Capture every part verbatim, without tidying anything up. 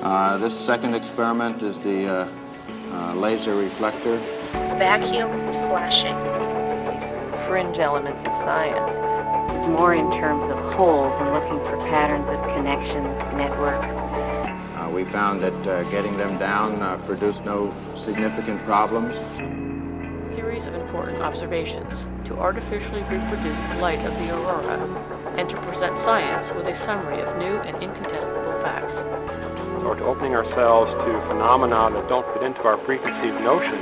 Uh, this second experiment is the uh, uh, laser reflector. Vacuum flashing. Fringe elements of science. More in terms of wholes and looking for patterns of connections, networks. Uh, we found that uh, getting them down uh, produced no significant problems. Series of important observations to artificially reproduce the light of the aurora and to present science with a summary of new and incontestable facts. Or to opening ourselves to phenomena that don't fit into our preconceived notions.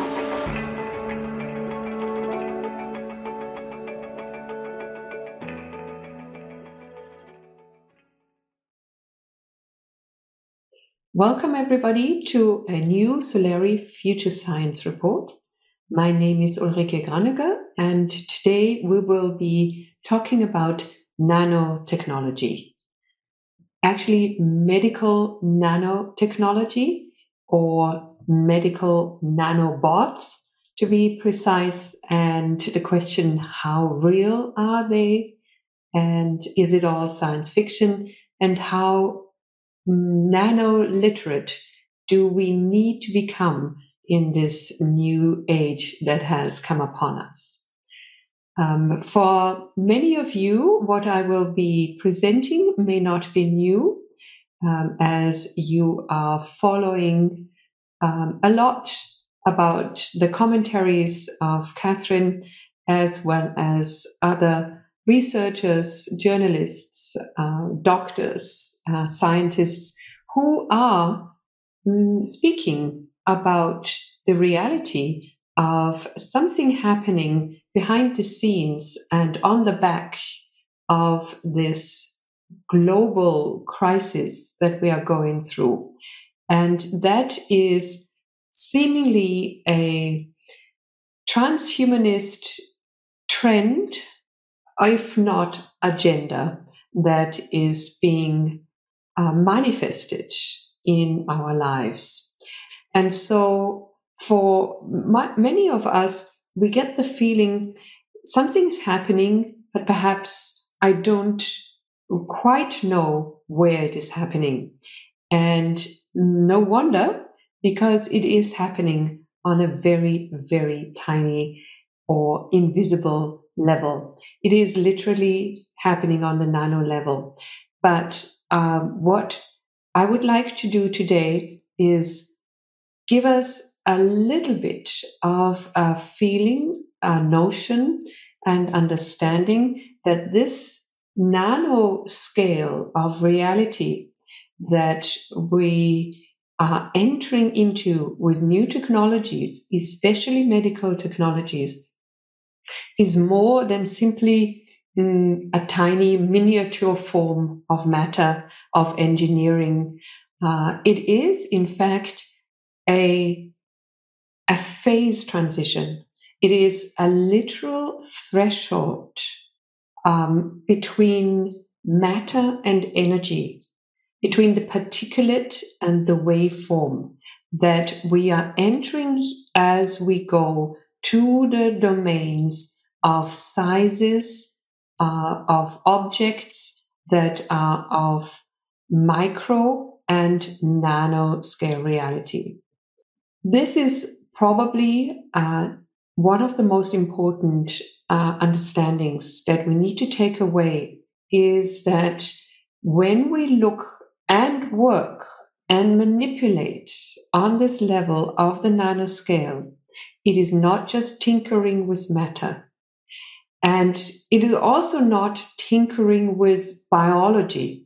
Welcome everybody to a new Solari Future Science Report. My name is Ulrike Granneger, and today we will be talking about nanotechnology. Actually, medical nanotechnology, or medical nanobots to be precise, and the question, how real are they, and is it all science fiction, and how nano-literate do we need to become in this new age that has come upon us. Um, for many of you, what I will be presenting may not be new, um, as you are following um, a lot about the commentaries of Catherine, as well as other researchers, journalists, uh, doctors, uh, scientists who are mm, speaking about the reality of something happening behind the scenes and on the back of this global crisis that we are going through. And that is seemingly a transhumanist trend, if not agenda, that is being uh, manifested in our lives. And so for my, many of us, we get the feeling something is happening, but perhaps I don't quite know where it is happening. And no wonder, because it is happening on a very, very tiny or invisible level. It is literally happening on the nano level. But um, what I would like to do today is give us a little bit of a feeling, a notion, and understanding that this nano scale of reality that we are entering into with new technologies, especially medical technologies, is more than simply mm, a tiny miniature form of matter, of engineering. Uh, it is, in fact, a, a phase transition. It is a literal threshold um, between matter and energy, between the particulate and the waveform, that we are entering as we go to the domains of sizes, uh, of objects that are of micro and nano scale reality. This is probably uh, one of the most important uh, understandings that we need to take away, is that when we look and work and manipulate on this level of the nanoscale, it is not just tinkering with matter. And it is also not tinkering with biology.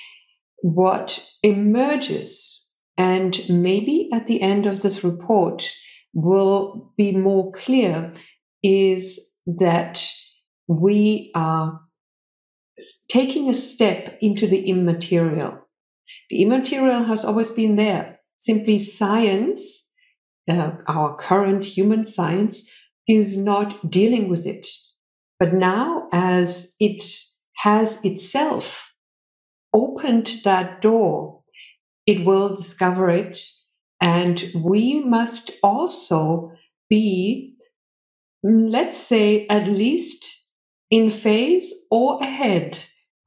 What emerges, and maybe at the end of this report will be more clear, is that we are taking a step into the immaterial. The immaterial has always been there. Simply science, uh, our current human science, is not dealing with it. But now, as it has itself opened that door, it will discover it. And we must also be, let's say, at least in phase or ahead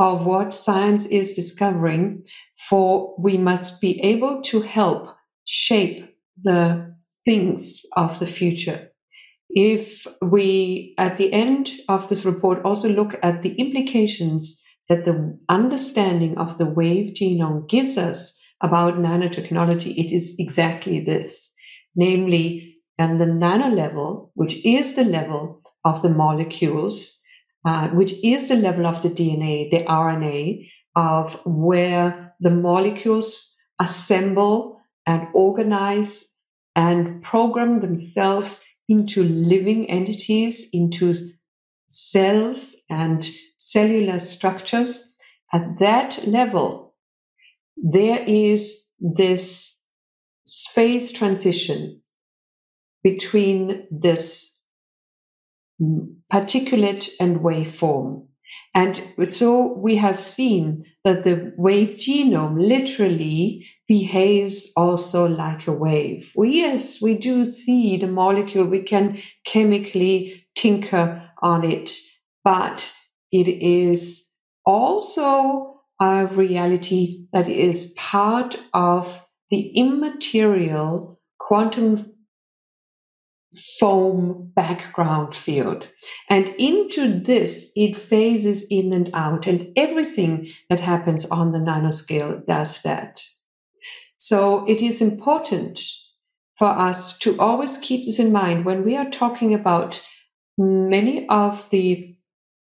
of what science is discovering, for we must be able to help shape the things of the future. If we, at the end of this report, also look at the implications that the understanding of the wave genome gives us about nanotechnology, it is exactly this, namely, on the nano level, which is the level of the molecules, uh, which is the level of the D N A, the R N A, of where the molecules assemble and organize and program themselves into living entities, into cells and cellular structures. At that level, there is this phase transition between this particulate and waveform. And so we have seen that the wave genome literally behaves also like a wave. Well, yes, we do see the molecule, we can chemically tinker on it, but it is also a reality that is part of the immaterial quantum foam background field. And into this, it phases in and out, and everything that happens on the nanoscale does that. So it is important for us to always keep this in mind when we are talking about many of the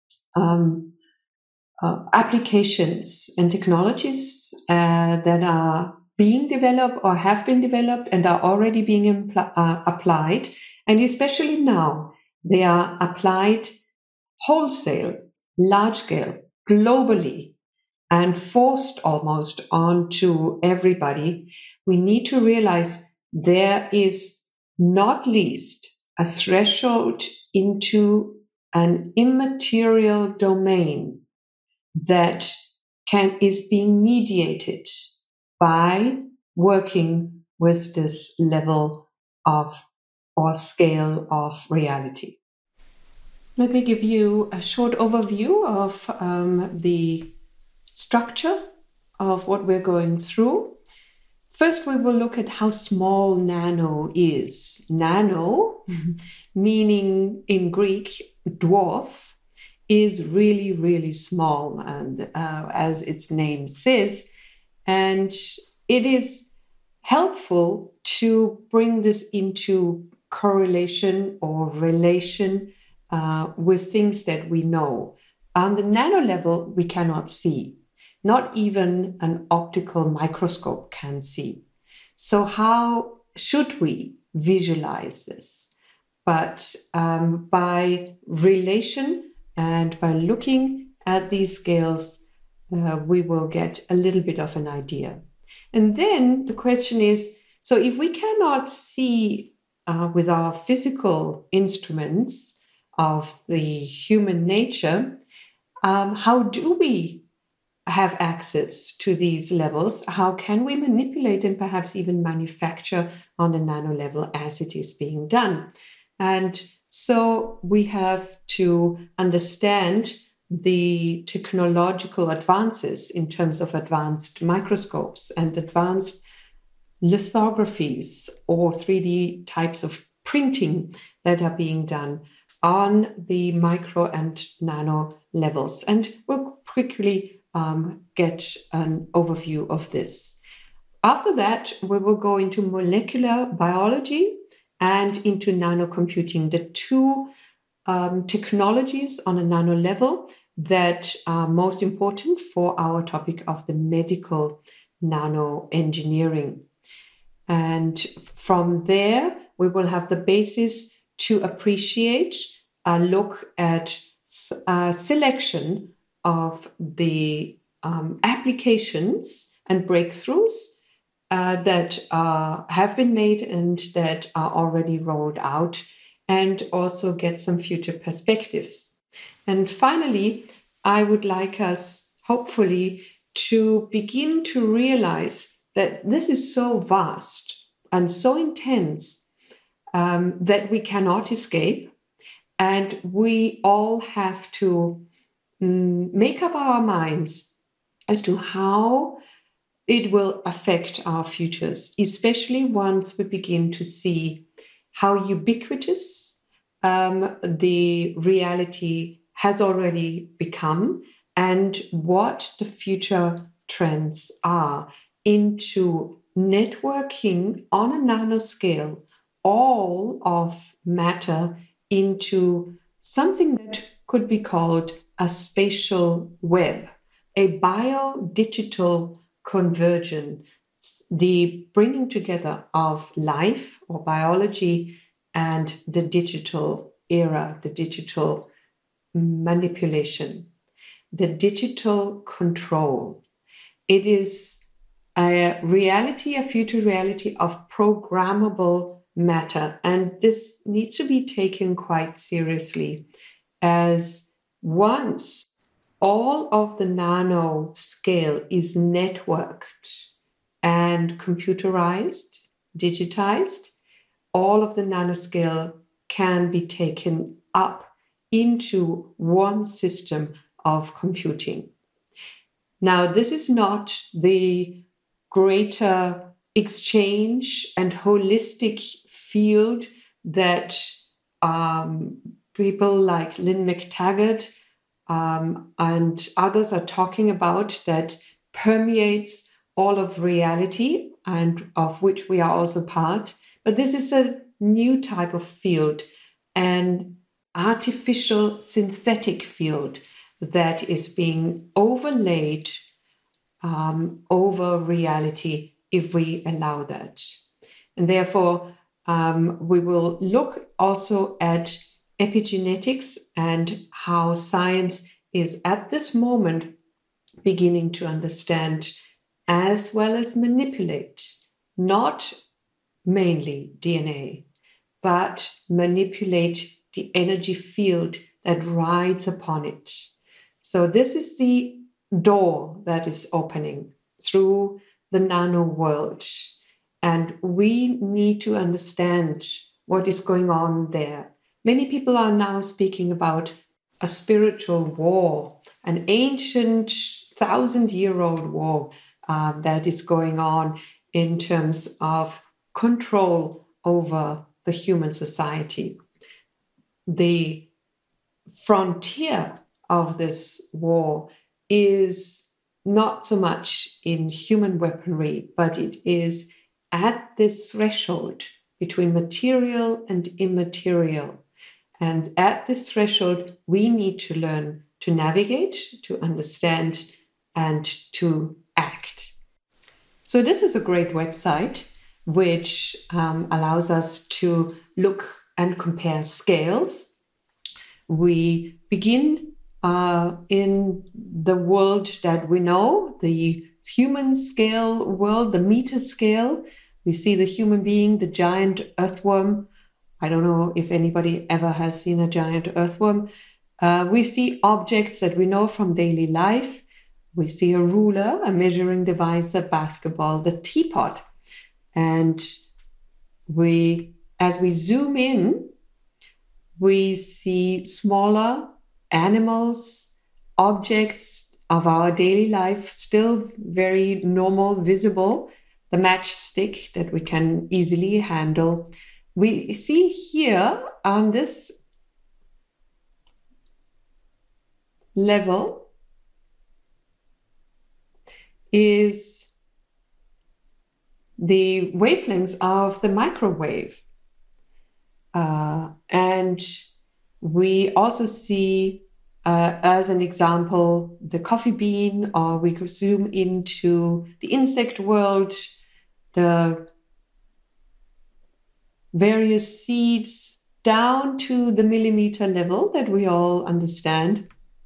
um, uh, applications and technologies uh, that are being developed or have been developed and are already being impl- uh, applied. And especially now, they are applied wholesale, large scale, globally, and forced almost onto everybody. We need to realize there is not least a threshold into an immaterial domain that can is being mediated by working with this level of or scale of reality. Let me give you a short overview of um, the structure of what we're going through. First, we will look at how small nano is. Nano, meaning in Greek, dwarf, is really, really small, and uh, as its name says, and it is helpful to bring this into correlation or relation uh, with things that we know. On the nano level, we cannot see. Not even an optical microscope can see. So how should we visualize this? But um, by relation and by looking at these scales, uh, we will get a little bit of an idea. And then the question is, so if we cannot see uh, with our physical instruments of the human nature, um, how do we have access to these levels? How can we manipulate and perhaps even manufacture on the nano level as it is being done? And so we have to understand the technological advances in terms of advanced microscopes and advanced lithographies or three D types of printing that are being done on the micro and nano levels. And we'll quickly um, get an overview of this. After that, we will go into molecular biology and into nanocomputing, the two um, technologies on a nano level that are most important for our topic of the medical nanoengineering. And from there, we will have the basis to appreciate a look at a selection of the um, applications and breakthroughs uh, that uh, have been made and that are already rolled out, and also get some future perspectives. And finally, I would like us, hopefully, to begin to realize that this is so vast and so intense um, that we cannot escape, and we all have to mm, make up our minds as to how it will affect our futures, especially once we begin to see how ubiquitous um, the reality has already become and what the future trends are into networking on a nanoscale all of matter into something that could be called a spatial web, a bio-digital convergence, the bringing together of life or biology and the digital era, the digital manipulation, the digital control. It is a reality, a future reality of programmable matter. And this needs to be taken quite seriously, as once all of the nano scale is networked and computerized, digitized, all of the nanoscale can be taken up into one system of computing. Now, this is not the greater exchange and holistic field that um, people like Lynn McTaggart um, and others are talking about, that permeates all of reality and of which we are also part. But this is a new type of field, an artificial synthetic field that is being overlaid um, over reality if we allow that. And therefore, um, we will look also at epigenetics and how science is at this moment beginning to understand as well as manipulate, not mainly D N A, but manipulate the energy field that rides upon it. So this is the door that is opening through the nano world. And we need to understand what is going on there. Many people are now speaking about a spiritual war, an ancient thousand-year-old war uh, that is going on in terms of control over the human society. The frontier of this war is not so much in human weaponry, but it is at this threshold between material and immaterial. And at this threshold, we need to learn to navigate, to understand, and to act. So this is a great website which um, allows us to look and compare scales. We begin uh, in the world that we know, the human scale world, the meter scale. We see the human being, the giant earthworm. I don't know if anybody ever has seen a giant earthworm. Uh, we see objects that we know from daily life. We see a ruler, a measuring device, a basketball, the teapot. And we, as we zoom in, we see smaller animals, objects of our daily life, still very normal, visible. The matchstick that we can easily handle. We see here on this level is the wavelengths of the microwave. Uh, and we also see, uh, as an example, the coffee bean, or we could zoom into the insect world, the various seeds down to the millimeter level that we all understand.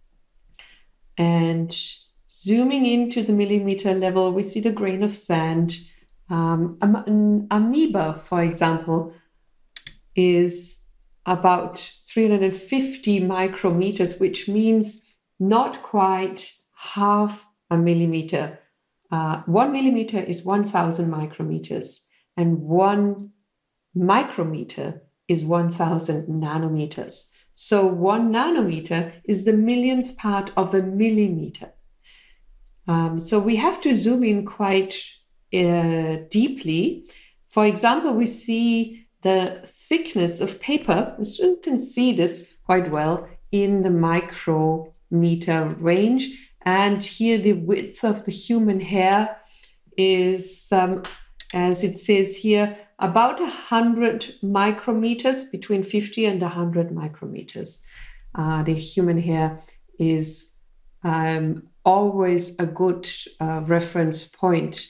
And zooming into the millimeter level, we see the grain of sand. Um, an amoeba, for example, is about three hundred fifty micrometers, which means not quite half a millimeter. Uh, one millimeter is one thousand micrometers, and one micrometer is one thousand nanometers. So one nanometer is the millionth part of a millimeter. Um, so we have to zoom in quite uh, deeply. For example, we see the thickness of paper. You can see this quite well in the micrometer range. And here the width of the human hair is, um, as it says here, about one hundred micrometers, between fifty and one hundred micrometers. Uh, the human hair is um, always a good uh, reference point.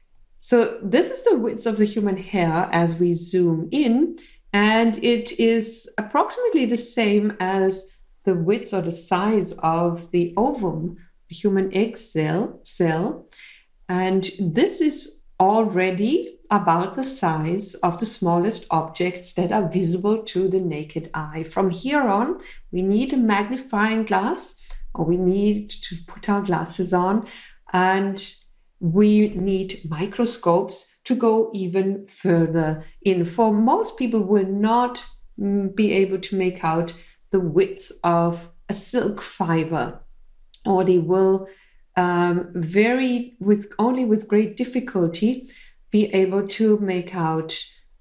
So this is the width of the human hair as we zoom in, and it is approximately the same as the width or the size of the ovum, the human egg cell, cell. And this is already about the size of the smallest objects that are visible to the naked eye. From here on, we need a magnifying glass, or we need to put our glasses on, and we need microscopes to go even further in. For most people will not be able to make out the width of a silk fiber, or they will um, very with only with great difficulty be able to make out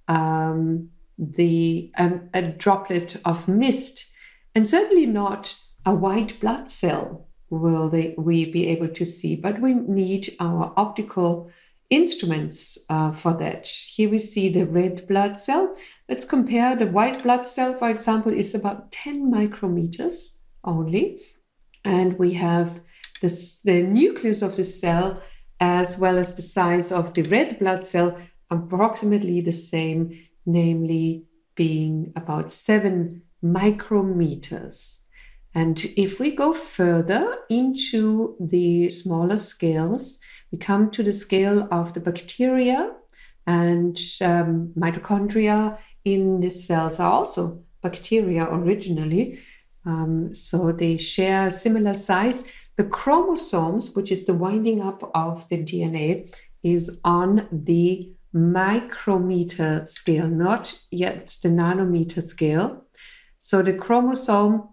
um, the um, a droplet of mist, and certainly not a white blood cell will they we be able to see. But we need our optical instruments uh, for that. Here we see the red blood cell. Let's compare. The white blood cell, for example, is about ten micrometers only, and we have this, the nucleus of the cell as well as the size of the red blood cell, approximately the same, namely being about seven micrometers. And if we go further into the smaller scales, we come to the scale of the bacteria, and um, mitochondria in the cells are also bacteria originally. Um, so they share a similar size. The chromosomes, which is the winding up of the D N A, is on the micrometer scale, not yet the nanometer scale. So the chromosome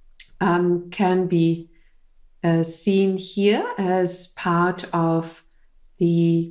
um, can be uh, seen here as part of the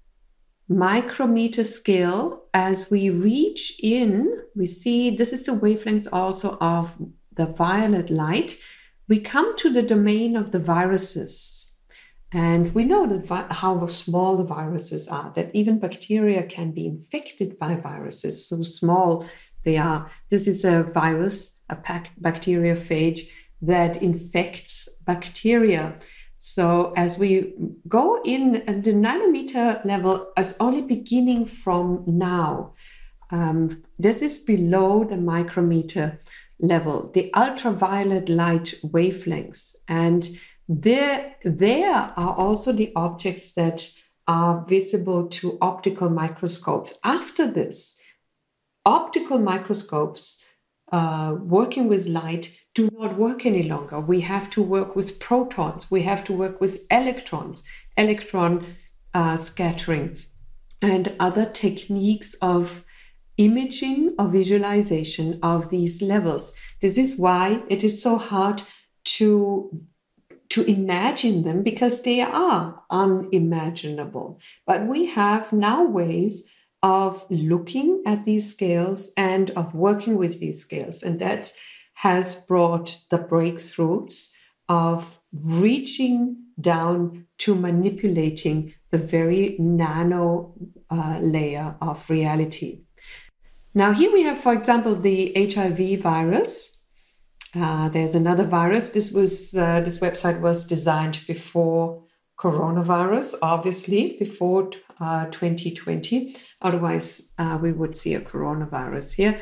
micrometer scale. As we reach in, we see this is the wavelengths also of the violet light. We come to the domain of the viruses, and we know that vi- how small the viruses are, that even bacteria can be infected by viruses, so small they are. This is a virus, a pac- bacteriophage that infects bacteria. So as we go in at the nanometer level, as only beginning from now, um, this is below the micrometer level, the ultraviolet light wavelengths. And there, there are also the objects that are visible to optical microscopes. After this, optical microscopes uh, working with light do not work any longer. We have to work with protons. We have to work with electrons, electron uh, scattering, and other techniques of imaging or visualization of these levels. This is why it is so hard to, to imagine them, because they are unimaginable. But we have now ways of looking at these scales and of working with these scales. And that has brought the breakthroughs of reaching down to manipulating the very nano uh, layer of reality. Now here we have, for example, the H I V virus. Uh, there's another virus. This was uh, this website was designed before coronavirus, obviously, before uh, twenty twenty. Otherwise, uh, we would see a coronavirus here.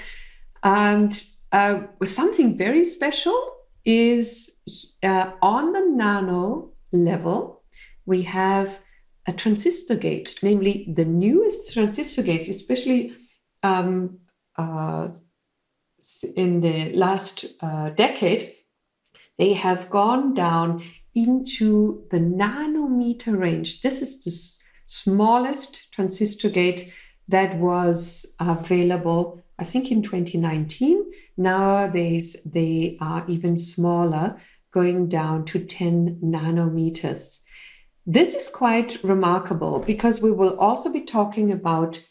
And uh, something very special is uh, on the nano level, we have a transistor gate, namely the newest transistor gates, especially Um, uh, in the last uh, decade, they have gone down into the nanometer range. This is the s- smallest transistor gate that was available I think in twenty nineteen. Nowadays, they are even smaller, going down to ten nanometers. This is quite remarkable because we will also be talking about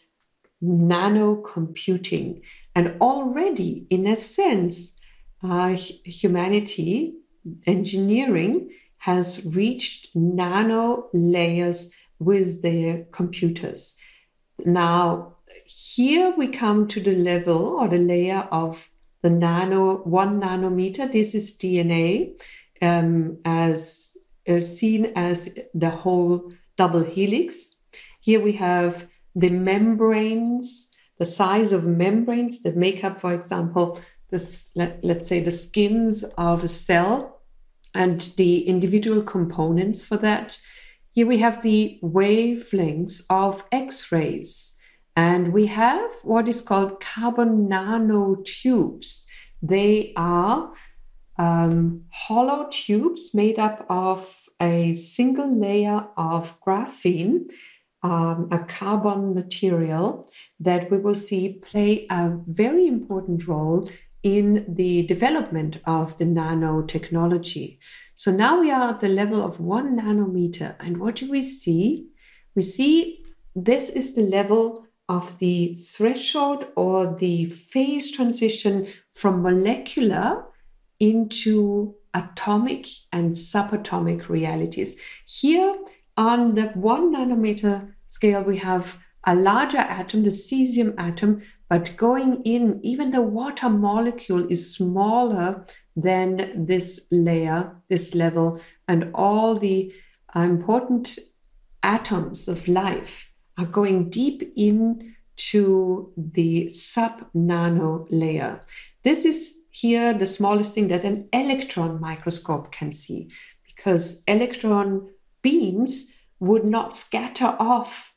nano computing. And already, in a sense, uh, humanity, engineering, has reached nano layers with their computers. Now, here we come to the level or the layer of the nano, one nanometer. This is D N A, um, as uh, seen as the whole double helix. Here we have the membranes, the size of membranes that make up, for example, this, let, let's say the skins of a cell and the individual components for that. Here we have the wavelengths of X-rays. And we have what is called carbon nanotubes. They are um, hollow tubes made up of a single layer of graphene, um, a carbon material that we will see play a very important role in the development of the nanotechnology. So now we are at the level of one nanometer. And what do we see? We see this is the level of the threshold or the phase transition from molecular into atomic and subatomic realities. Here on the one nanometer scale, we have a larger atom, the cesium atom, but going in, even the water molecule is smaller than this layer, this level, and all the uh, important atoms of life are going deep into the sub-nano layer. This is here the smallest thing that an electron microscope can see, because electron beams would not scatter off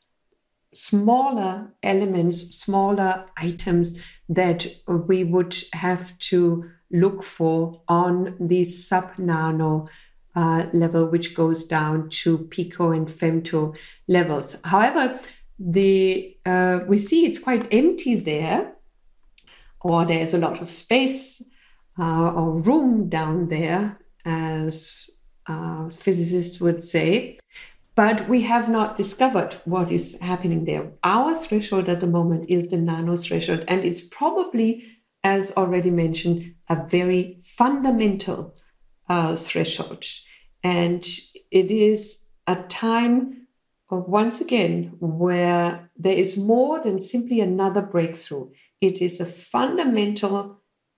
smaller elements, smaller items that we would have to look for on the sub-nano Uh, level, which goes down to pico and femto levels. However, the uh, we see it's quite empty there, or there's a lot of space uh, or room down there, as uh, physicists would say. But we have not discovered what is happening there. Our threshold at the moment is the nano threshold, and it's probably, as already mentioned, a very fundamental Uh, threshold. And it is a time, of, once again, where there is more than simply another breakthrough. It is a fundamental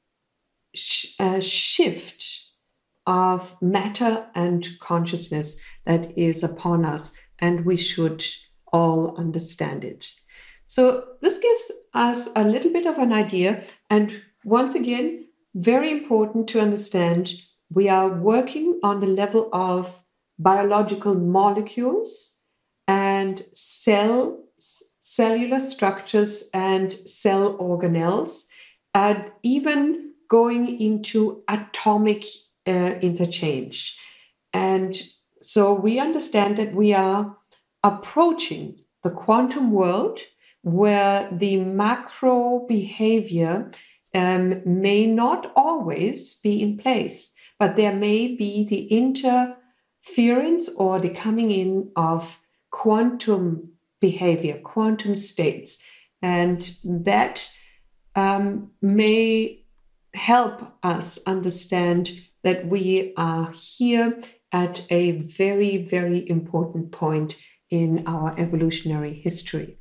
sh- uh, shift of matter and consciousness that is upon us, and we should all understand it. So this gives us a little bit of an idea, and once again, very important to understand. We are working on the level of biological molecules and cells, cellular structures and cell organelles, and even going into atomic uh, interchange. And so we understand that we are approaching the quantum world where the macro behavior um, may not always be in place, but there may be the interference or the coming in of quantum behavior, quantum states. And that um, may help us understand that we are here at a very, very important point in our evolutionary history.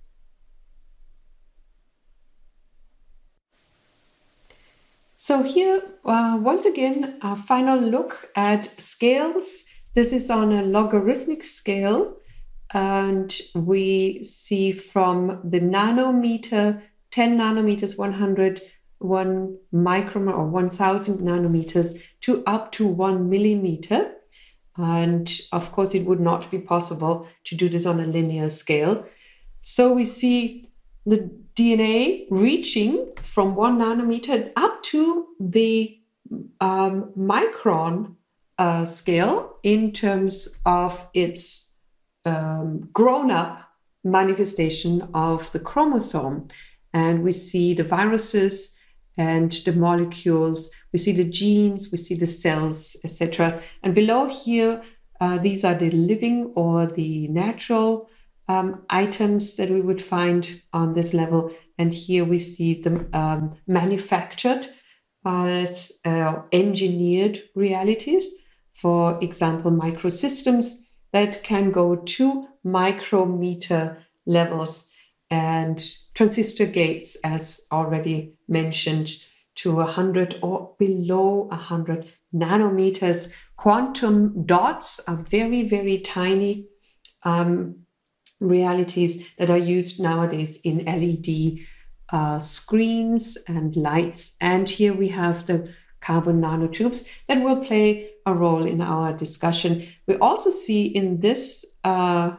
So here, uh, once again, a final look at scales. This is on a logarithmic scale, and we see from the nanometer, ten nanometers, one hundred, one micron or one thousand nanometers to up to one millimeter. And of course, it would not be possible to do this on a linear scale. So we see the D N A reaching from one nanometer up to the um, micron uh, scale in terms of its um, grown-up manifestation of the chromosome. and we see the viruses and the molecules, we see the genes, we see the cells, et cetera. And below here, uh, these are the living or the natural um, items that we would find on this level. And here we see the um, manufactured, uh, uh, engineered realities. For example, microsystems that can go to micrometer levels, and transistor gates, as already mentioned, to one hundred or below one hundred nanometers. Quantum dots are very, very tiny um, realities that are used nowadays in L E D uh, screens and lights. And here we have the carbon nanotubes that will play a role in our discussion. We also see in this uh,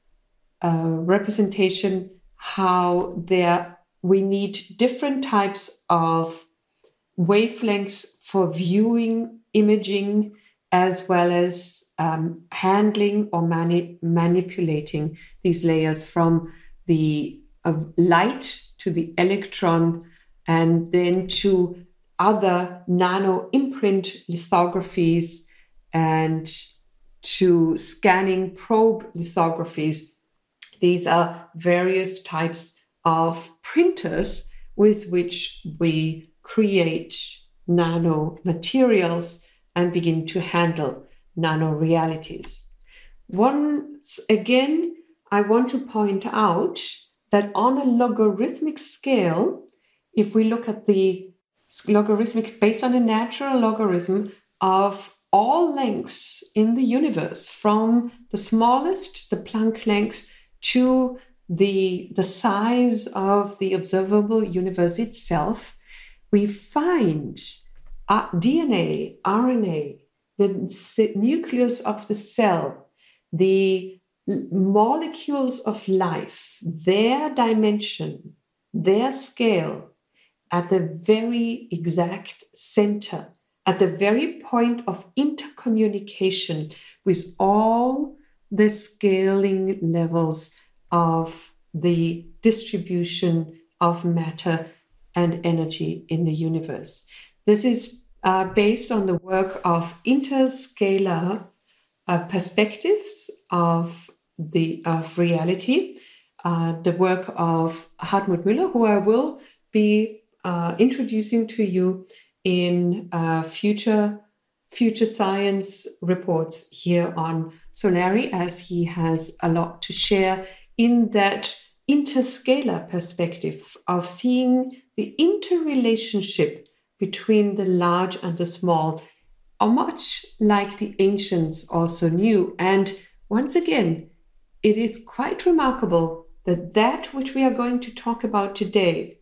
uh, representation how there we need different types of wavelengths for viewing, imaging, as well as um, handling or mani- manipulating these layers, from the uh, light to the electron, and then to other nano imprint lithographies and to scanning probe lithographies. These are various types of printers with which we create nano materials and begin to handle nano realities. Once again, I want to point out that on a logarithmic scale, if we look at the logarithmic based on a natural logarithm of all lengths in the universe, from the smallest, the Planck length, to the, the size of the observable universe itself, we find uh, D N A, R N A, the nucleus of the cell, the molecules of life, their dimension, their scale, at the very exact center, at the very point of intercommunication with all the scaling levels of the distribution of matter and energy in the universe. This is uh, based on the work of interscalar uh, perspectives of the of reality, uh, the work of Hartmut Müller, who I will be Uh, introducing to you in uh, future future science reports here on Solari, as he has a lot to share in that interscalar perspective of seeing the interrelationship between the large and the small, are much like the ancients also knew. And once again, it is quite remarkable that that which we are going to talk about today,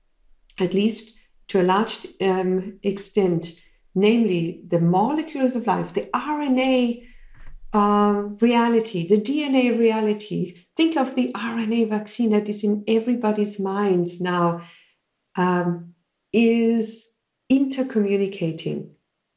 at least to a large um, extent, namely the molecules of life, the R N A uh, reality, the D N A reality. Think of the R N A vaccine that is in everybody's minds now, um, is intercommunicating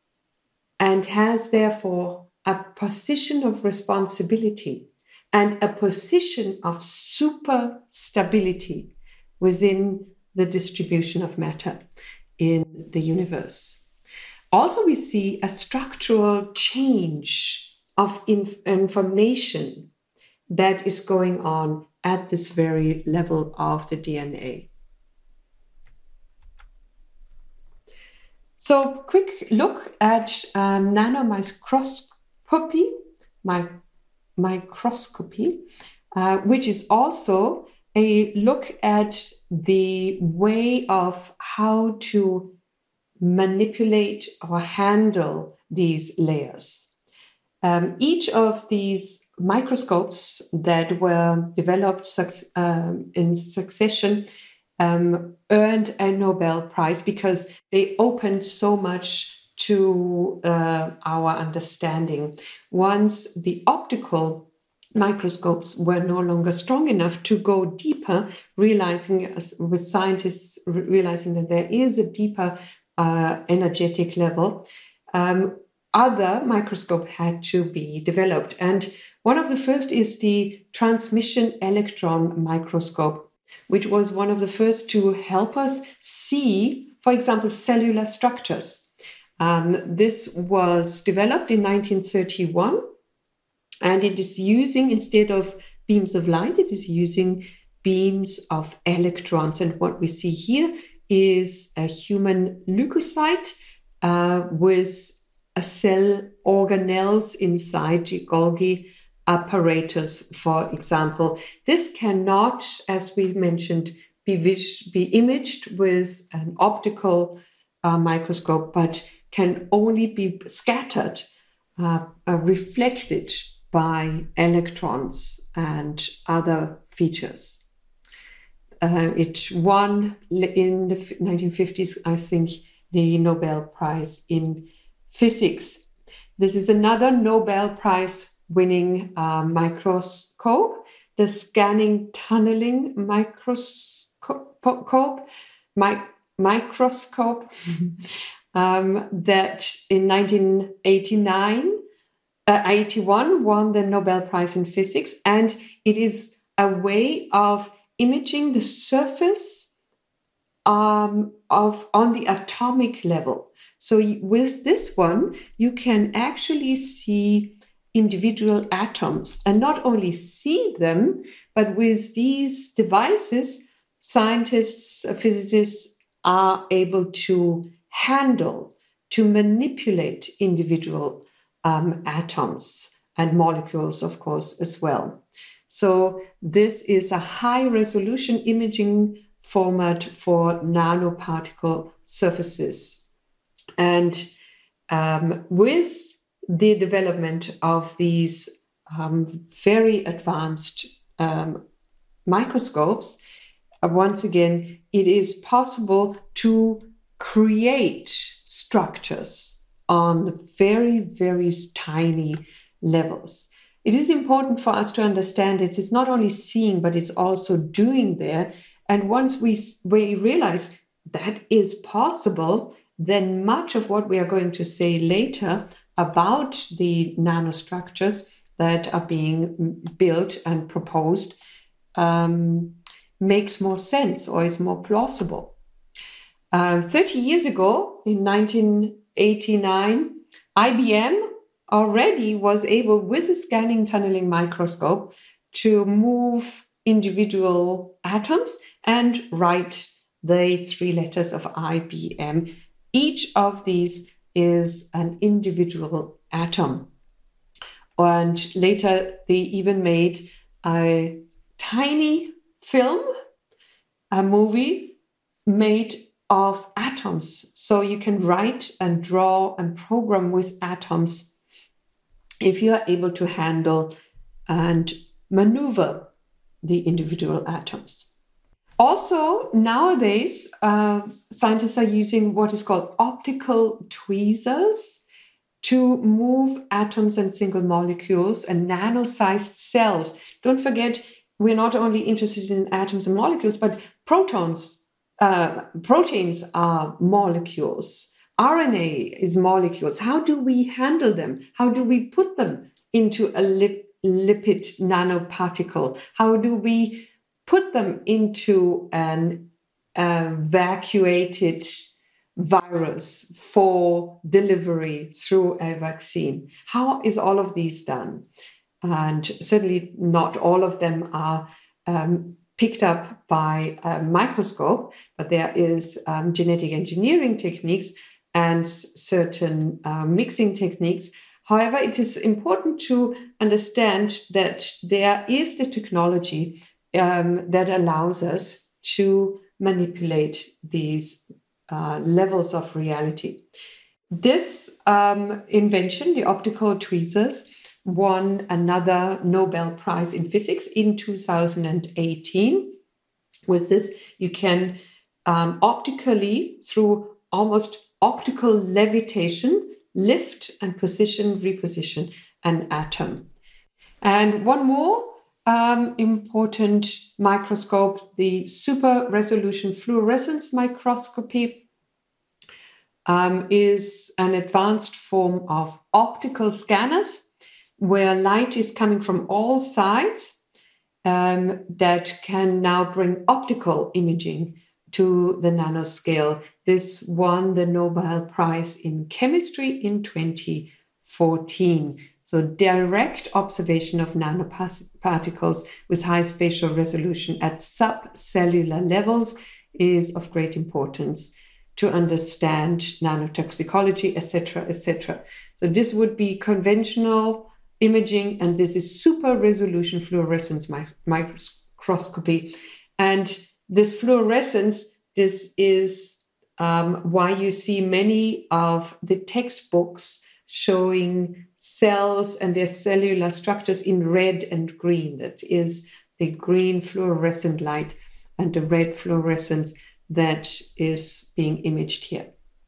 and has therefore a position of responsibility and a position of super stability within the distribution of matter in the universe. Also, we see a structural change of inf- information that is going on at this very level of the D N A. So, quick look at um, nanomicroscopy, my, microscopy, uh, which is also a look at the way of how to manipulate or handle these layers. Um, each of these microscopes that were developed suc- um, in succession um, earned a Nobel Prize because they opened so much to uh, our understanding. Once the optical microscopes were no longer strong enough to go deeper, realizing with scientists realizing that there is a deeper uh, energetic level, um, other microscopes had to be developed. And one of the first is the transmission electron microscope. which was one of the first to help us see, for example, cellular structures. Um, this was developed in nineteen thirty-one, and it is using, instead of beams of light, it is using beams of electrons. And what we see here is a human leukocyte uh, with a cell organelles inside the Golgi apparatus, for example. This cannot, as we mentioned, be, vis- be imaged with an optical uh, microscope, but can only be scattered, uh, uh, reflected by electrons and other features. Uh, it won in the nineteen fifties, I think, the Nobel Prize in Physics. This is another Nobel Prize winning uh, microscope, the scanning tunneling microscope, mi- microscope um, that in nineteen eighty-nine, uh, eighty-one won the Nobel Prize in Physics, and it is a way of imaging the surface um, of on the atomic level. So with this one, you can actually see individual atoms, and not only see them, but with these devices, scientists, physicists are able to handle, to manipulate individual um, atoms and molecules, of course, as well. So this is a high resolution imaging format for nanoparticle surfaces. And um, with the development of these um, very advanced um, microscopes, uh, once again, it is possible to create structures on very, very tiny levels. It is important for us to understand it. It's not only seeing, but it's also doing there. And once we, we realize that is possible, then much of what we are going to say later about the nanostructures that are being built and proposed um, makes more sense or is more plausible. Uh, thirty years ago, in nineteen eighty-nine, I B M already was able, with a scanning tunneling microscope, to move individual atoms and write the three letters of I B M. Each of these is an individual atom. And later they even made a tiny film, a movie made of atoms. So you can write and draw and program with atoms if you are able to handle and maneuver the individual atoms. Also, nowadays, uh, scientists are using what is called optical tweezers to move atoms and single molecules and nano-sized cells. Don't forget, we're not only interested in atoms and molecules, but protons, uh, proteins are molecules. R N A is molecules. How do we handle them? How do we put them into a lip, lipid nanoparticle? How do we put them into an uh, evacuated virus for delivery through a vaccine? How is all of these done? And certainly not all of them are um, picked up by a microscope, but there is um, genetic engineering techniques and certain uh, mixing techniques. However, it is important to understand that there is the technology um, that allows us to manipulate these uh, levels of reality. This um, invention, the optical tweezers, won another Nobel Prize in Physics in two thousand eighteen. With this, you can um, optically, through almost optical levitation, lift and position, reposition an atom. And one more um, important microscope, the super resolution fluorescence microscopy, um, is an advanced form of optical scanners where light is coming from all sides um, that can now bring optical imaging to the nanoscale. This won the Nobel Prize in Chemistry in twenty fourteen. So direct observation of nanoparticles with high spatial resolution at subcellular levels is of great importance to understand nanotoxicology, et cetera, et cetera. So this would be conventional imaging, and this is super resolution fluorescence microscopy. And this fluorescence, this is um, why you see many of the textbooks showing cells and their cellular structures in red and green. That is the green fluorescent light and the red fluorescence that is being imaged here.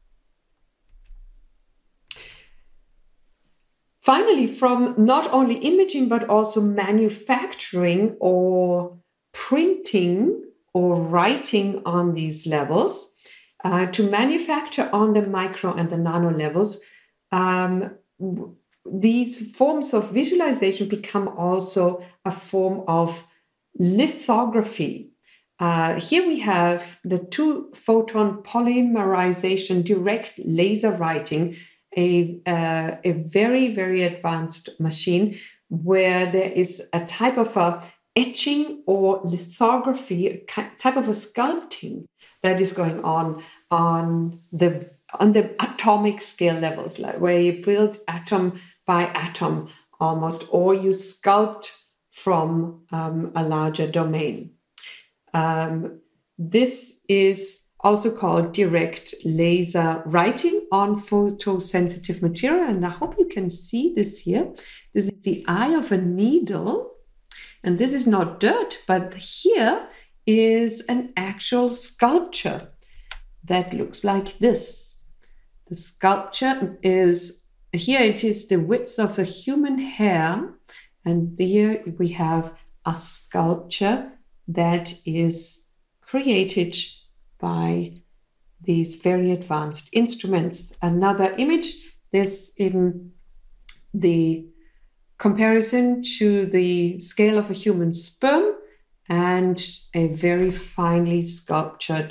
Finally, from not only imaging, but also manufacturing or printing or writing on these levels, uh, to manufacture on the micro and the nano levels, um, these forms of visualization become also a form of lithography. Uh, here we have the two-photon polymerization direct laser writing, a, uh, a very, very advanced machine where there is a type of a etching or lithography, a type of a sculpting that is going on on the on the atomic scale levels, like where you build atom by atom almost, or you sculpt from um, a larger domain. Um, this is also called direct laser writing on photosensitive material, and I hope you can see this here. This is the eye of a needle. And this is not dirt, but here is an actual sculpture that looks like this. The sculpture is, here it is the width of a human hair. And here we have a sculpture that is created by these very advanced instruments. Another image, this in the comparison to the scale of a human sperm and a very finely sculptured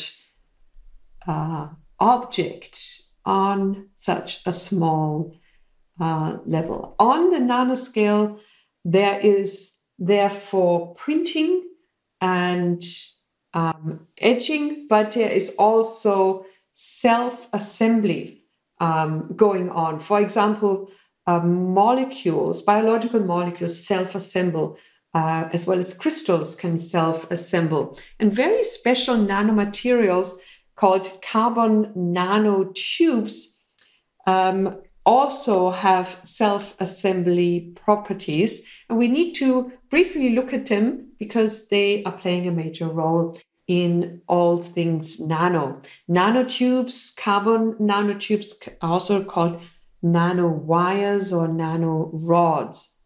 uh, object on such a small uh, level. On the nanoscale, there is therefore printing and um, etching, but there is also self-assembly um, going on. For example, Uh, molecules, biological molecules self-assemble, uh, as well as crystals can self-assemble. And very special nanomaterials called carbon nanotubes um, also have self-assembly properties. And we need to briefly look at them because they are playing a major role in all things nano. Nanotubes, carbon nanotubes, also called nanowires or nanorods.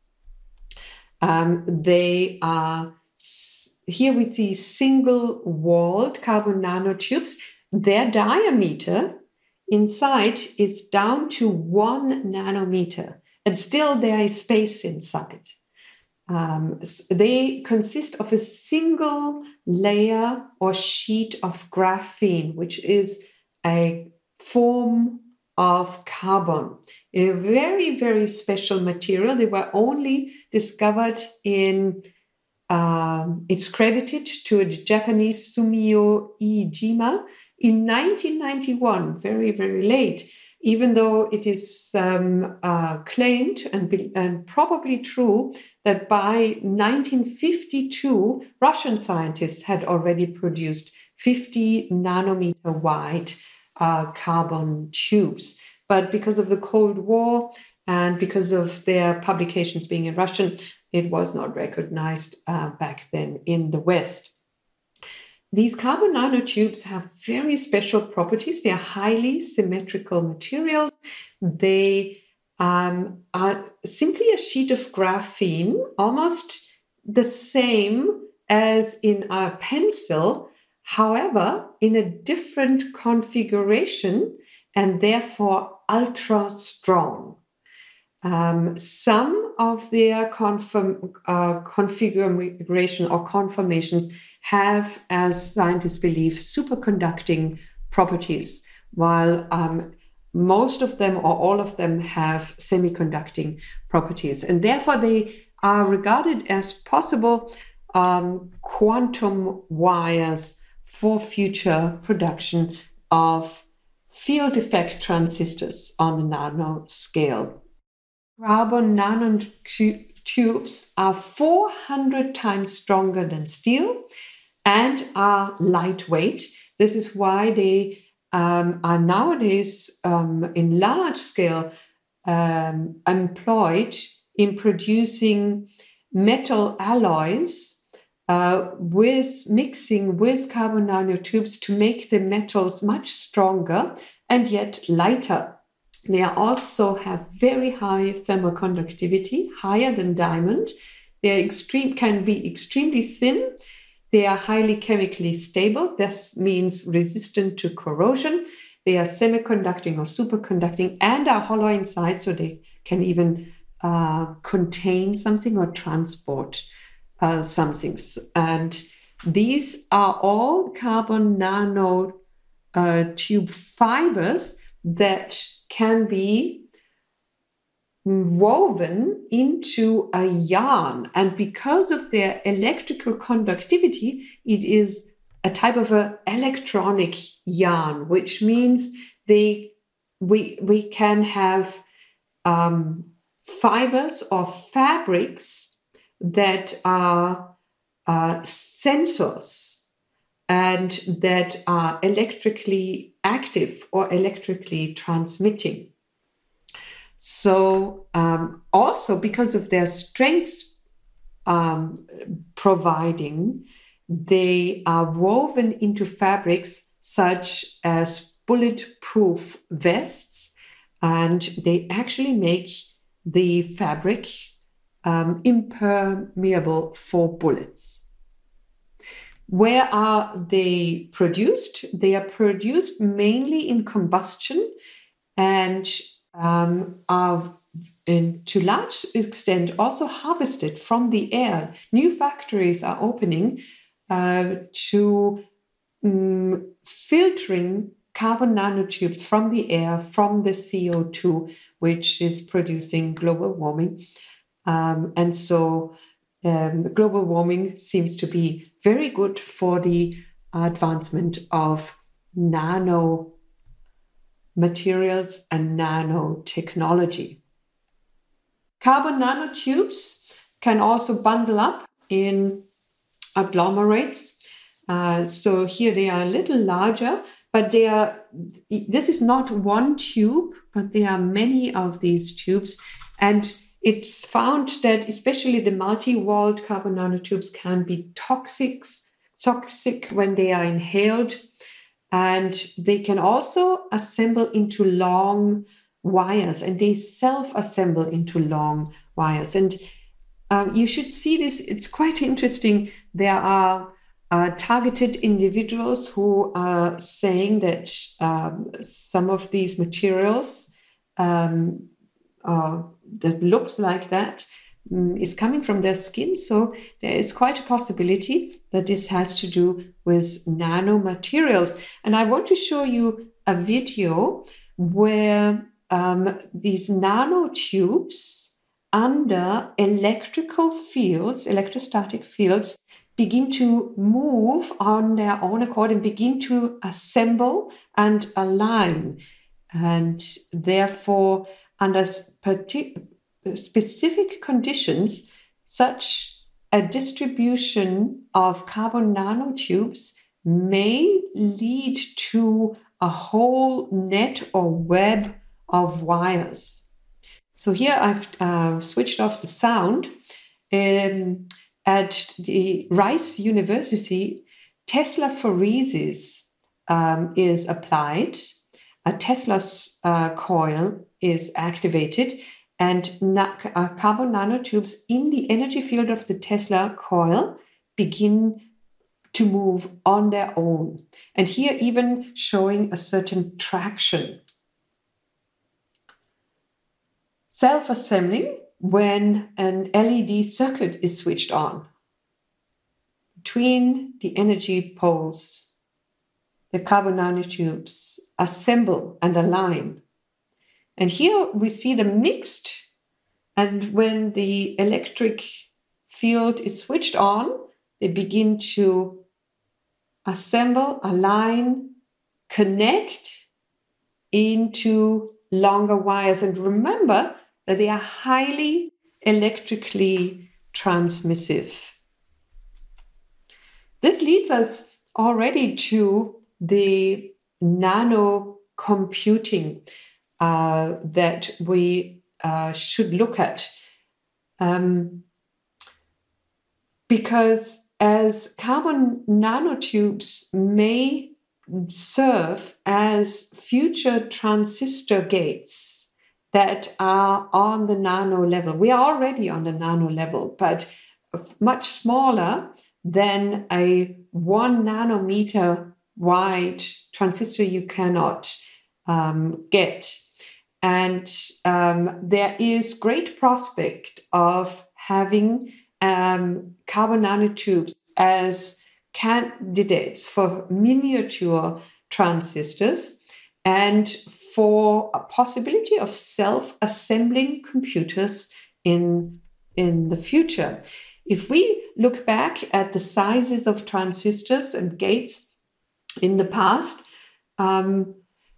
Um, they are, here we see single-walled carbon nanotubes. Their diameter inside is down to one nanometer, and still there is space inside. Um, so they consist of a single layer or sheet of graphene, which is a form of carbon, a very, very special material. They were only discovered in, um, it's credited to a Japanese Sumio Iijima in nineteen ninety-one, very, very late, even though it is um, uh, claimed and, be, and probably true that by nineteen fifty-two, Russian scientists had already produced fifty nanometer wide Uh, carbon tubes. But because of the Cold War and because of their publications being in Russian, it was not recognized uh, back then in the West. These carbon nanotubes have very special properties. They are highly symmetrical materials. They um, are simply a sheet of graphene, almost the same as in a pencil, however, in a different configuration and therefore ultra strong. Um, some of their conform, uh, configuration or conformations have, as scientists believe, superconducting properties, while um, most of them or all of them have semiconducting properties. And therefore, they are regarded as possible um, quantum wires for future production of field effect transistors on the nano scale. Carbon nanotubes are four hundred times stronger than steel and are lightweight. This is why they um, are nowadays um, in large scale um, employed in producing metal alloys uh, with mixing with carbon nanotubes to make the metals much stronger and yet lighter. They also have very high thermal conductivity, higher than diamond. They are extreme, can be extremely thin. They are highly chemically stable. This means resistant to corrosion. They are semiconducting or superconducting and are hollow inside, so they can even uh, contain something or transport uh, something. And these are all carbon nanotube uh, fibers that can be woven into a yarn. And because of their electrical conductivity, it is a type of an electronic yarn, which means they we, we can have um, fibers or fabrics that are uh, sensors and that are electrically active or electrically transmitting. So um, also because of their strengths um, providing, they are woven into fabrics such as bulletproof vests, and they actually make the fabric um, impermeable for bullets. Where are they produced? They are produced mainly in combustion and um, are in, to large extent also harvested from the air. New factories are opening uh, to um, filtering carbon nanotubes from the air, from the C O two, which is producing global warming. Um, and so um, global warming seems to be very good for the advancement of nano materials and nanotechnology. Carbon nanotubes can also bundle up in agglomerates. Uh, so here they are a little larger, but they are, this is not one tube, but there are many of these tubes. And it's found that especially the multi-walled carbon nanotubes can be toxic, toxic when they are inhaled. And they can also assemble into long wires, and they self-assemble into long wires. And um, you should see this. It's quite interesting. There are uh, targeted individuals who are saying that um, some of these materials um, uh, that looks like that um, is coming from their skin. So there is quite a possibility that this has to do with nanomaterials. And I want to show you a video where um, these nanotubes under electrical fields, electrostatic fields, begin to move on their own accord and begin to assemble and align. And therefore, under specific conditions, such a distribution of carbon nanotubes may lead to a whole net or web of wires. So here I've uh, switched off the sound. Um, at the Rice University, Tesla phoresis um, is applied. A Tesla uh, coil is activated, and na- uh, carbon nanotubes in the energy field of the Tesla coil begin to move on their own. And here even showing a certain traction. self-assembling when an L E D circuit is switched on. Between the energy poles, the carbon nanotubes assemble and align. And here we see them mixed, and when the electric field is switched on, they begin to assemble, align, connect into longer wires. And remember that they are highly electrically transmissive. This leads us already to the nano computing uh, that we uh, should look at. Um, because as carbon nanotubes may serve as future transistor gates that are on the nano level. We are already on the nano level, but much smaller than a one nanometer wide transistor you cannot um, get. And um, there is great prospect of having um, carbon nanotubes as candidates for miniature transistors and for a possibility of self-assembling computers in, in the future. If we look back at the sizes of transistors and gates in the past, um,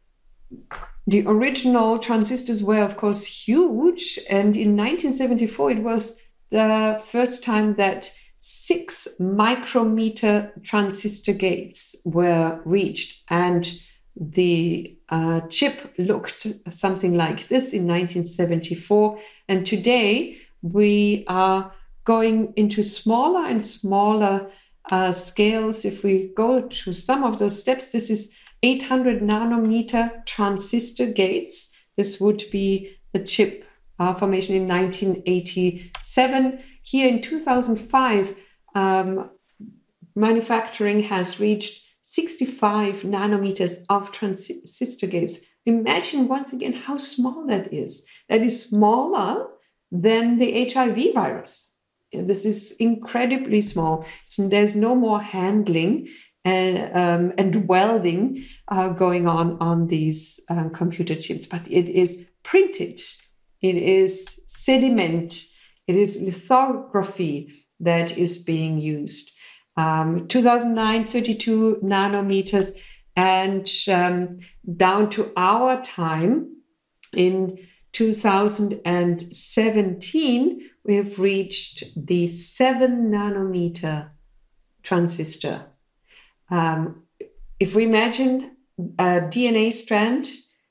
the original transistors were, of course, huge. And in nineteen seventy-four, it was the first time that six micrometer transistor gates were reached. And the uh, chip looked something like this in nineteen seventy-four. And today we are going into smaller and smaller uh, scales. If we go to some of those steps, this is eight hundred nanometer transistor gates. This would be the chip uh, formation in nineteen eighty-seven. Here in two thousand five, um, manufacturing has reached sixty-five nanometers of transistor gates. Imagine once again how small that is. That is smaller than the H I V virus. This is incredibly small. So there's no more handling and, um, and welding uh, going on on these um, computer chips, but it is printed. It is sediment. It is lithography that is being used. Um, two thousand nine, thirty-two nanometers, and um, down to our time in two thousand seventeen, we have reached the seven nanometer transistor. Um, if we imagine a D N A strand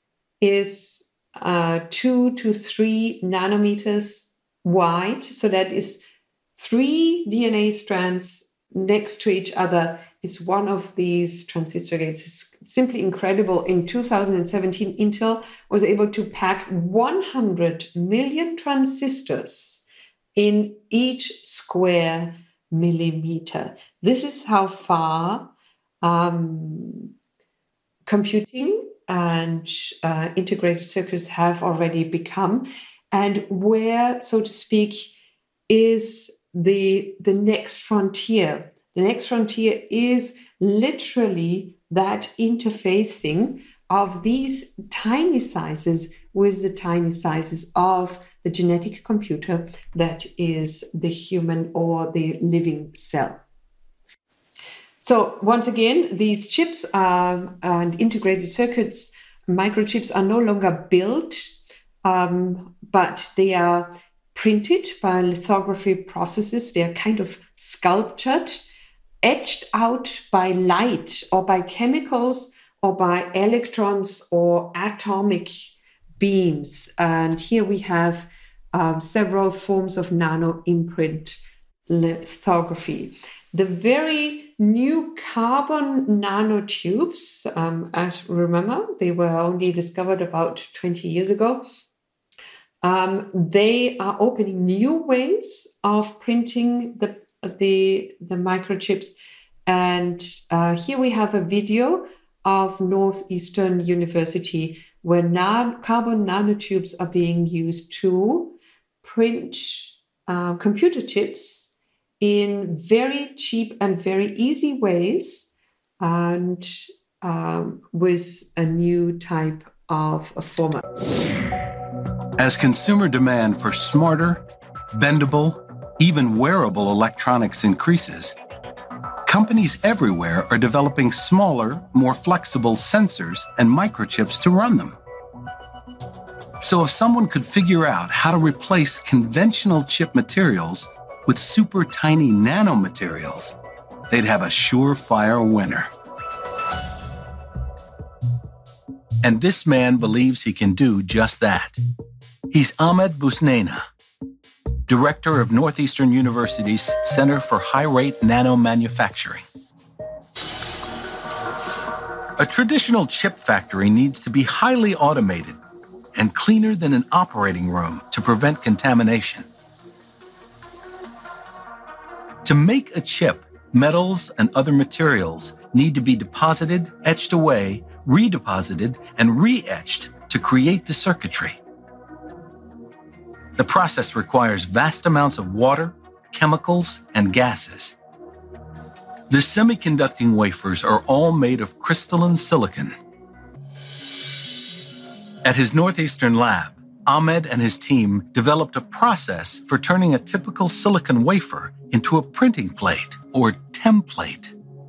is uh, two to three nanometers wide, so that is three D N A strands next to each other, is one of these transistor gates. It's simply incredible. In two thousand seventeen, Intel was able to pack one hundred million transistors in each square millimeter. This is how far um, computing and uh, integrated circuits have already become, and where, so to speak, is the, the next frontier. The next frontier is literally that interfacing of these tiny sizes with the tiny sizes of the genetic computer that is the human or the living cell. So once again, these chips um, and integrated circuits, microchips, are no longer built, um, but they are printed by lithography processes. They are kind of sculptured, etched out by light or by chemicals or by electrons or atomic beams. And here we have um, several forms of nano imprint lithography. The very new carbon nanotubes, um, as remember, they were only discovered about twenty years ago. Um, they are opening new ways of printing the the, the microchips. And uh, here we have a video of Northeastern University where nan- carbon nanotubes are being used to print uh, computer chips in very cheap and very easy ways, and um, with a new type of a format. As consumer demand for smarter, bendable, even wearable electronics increases, companies everywhere are developing smaller, more flexible sensors and microchips to run them. So if someone could figure out how to replace conventional chip materials with super tiny nanomaterials, they'd have a surefire winner. And this man believes he can do just that. He's Ahmed Bousnena, director of Northeastern University's Center for High-Rate Nano Manufacturing. A traditional chip factory needs to be highly automated and cleaner than an operating room to prevent contamination. To make a chip, metals and other materials need to be deposited, etched away, redeposited, and re-etched to create the circuitry. The process requires vast amounts of water, chemicals, and gases. The semiconducting wafers are all made of crystalline silicon. At his Northeastern lab, Ahmed and his team developed a process for turning a typical silicon wafer into a printing plate, or template.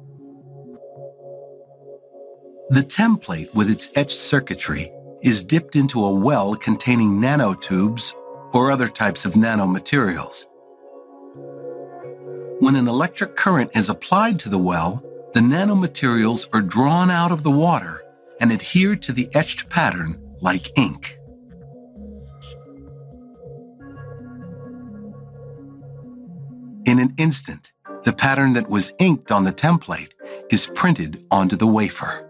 The template, with its etched circuitry, is dipped into a well containing nanotubes or other types of nanomaterials. When an electric current is applied to the well, the nanomaterials are drawn out of the water and adhere to the etched pattern like ink. In an instant, the pattern that was inked on the template is printed onto the wafer.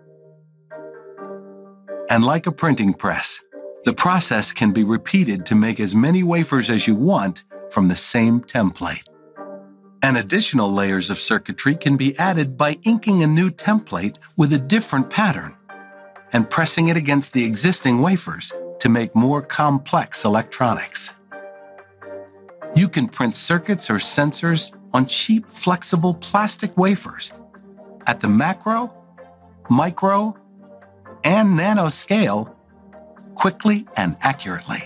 And like a printing press, the process can be repeated to make as many wafers as you want from the same template. And additional layers of circuitry can be added by inking a new template with a different pattern and pressing it against the existing wafers to make more complex electronics. You can print circuits or sensors on cheap, flexible plastic wafers at the macro, micro, and nano scale, quickly and accurately.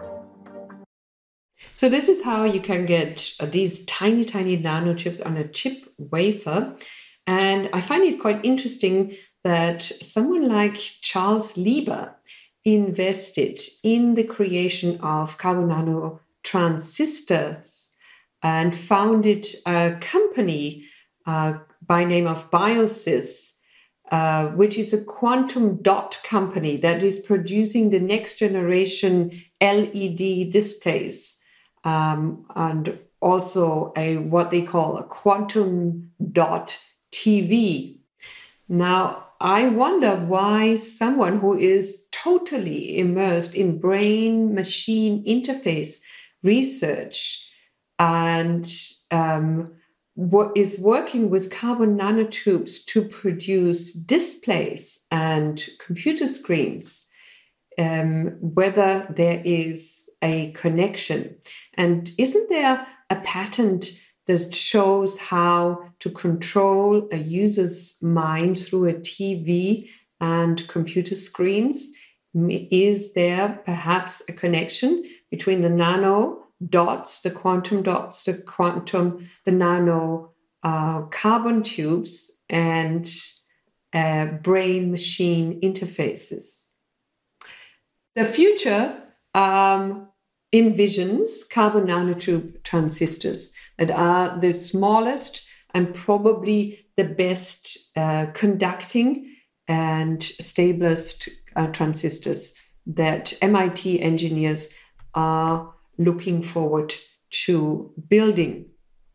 So this is how you can get these tiny, tiny nanochips on a chip wafer. And I find it quite interesting that someone like Charles Lieber invested in the creation of carbon nano transistors and founded a company uh, by name of Biosys, Uh, which is a quantum dot company that is producing the next generation L E D displays, um, and also a what they call a quantum dot T V. Now, I wonder why someone who is totally immersed in brain-machine interface research and um, what is working with carbon nanotubes to produce displays and computer screens, um, whether there is a connection. And isn't there a patent that shows how to control a user's mind through a T V and computer screens? Is there perhaps a connection between the nano dots, the quantum dots, the quantum, the nano uh, carbon tubes, and uh, brain-machine interfaces? The future um, envisions carbon nanotube transistors that are the smallest and probably the best uh, conducting and stablest uh, transistors that M I T engineers are looking forward to building.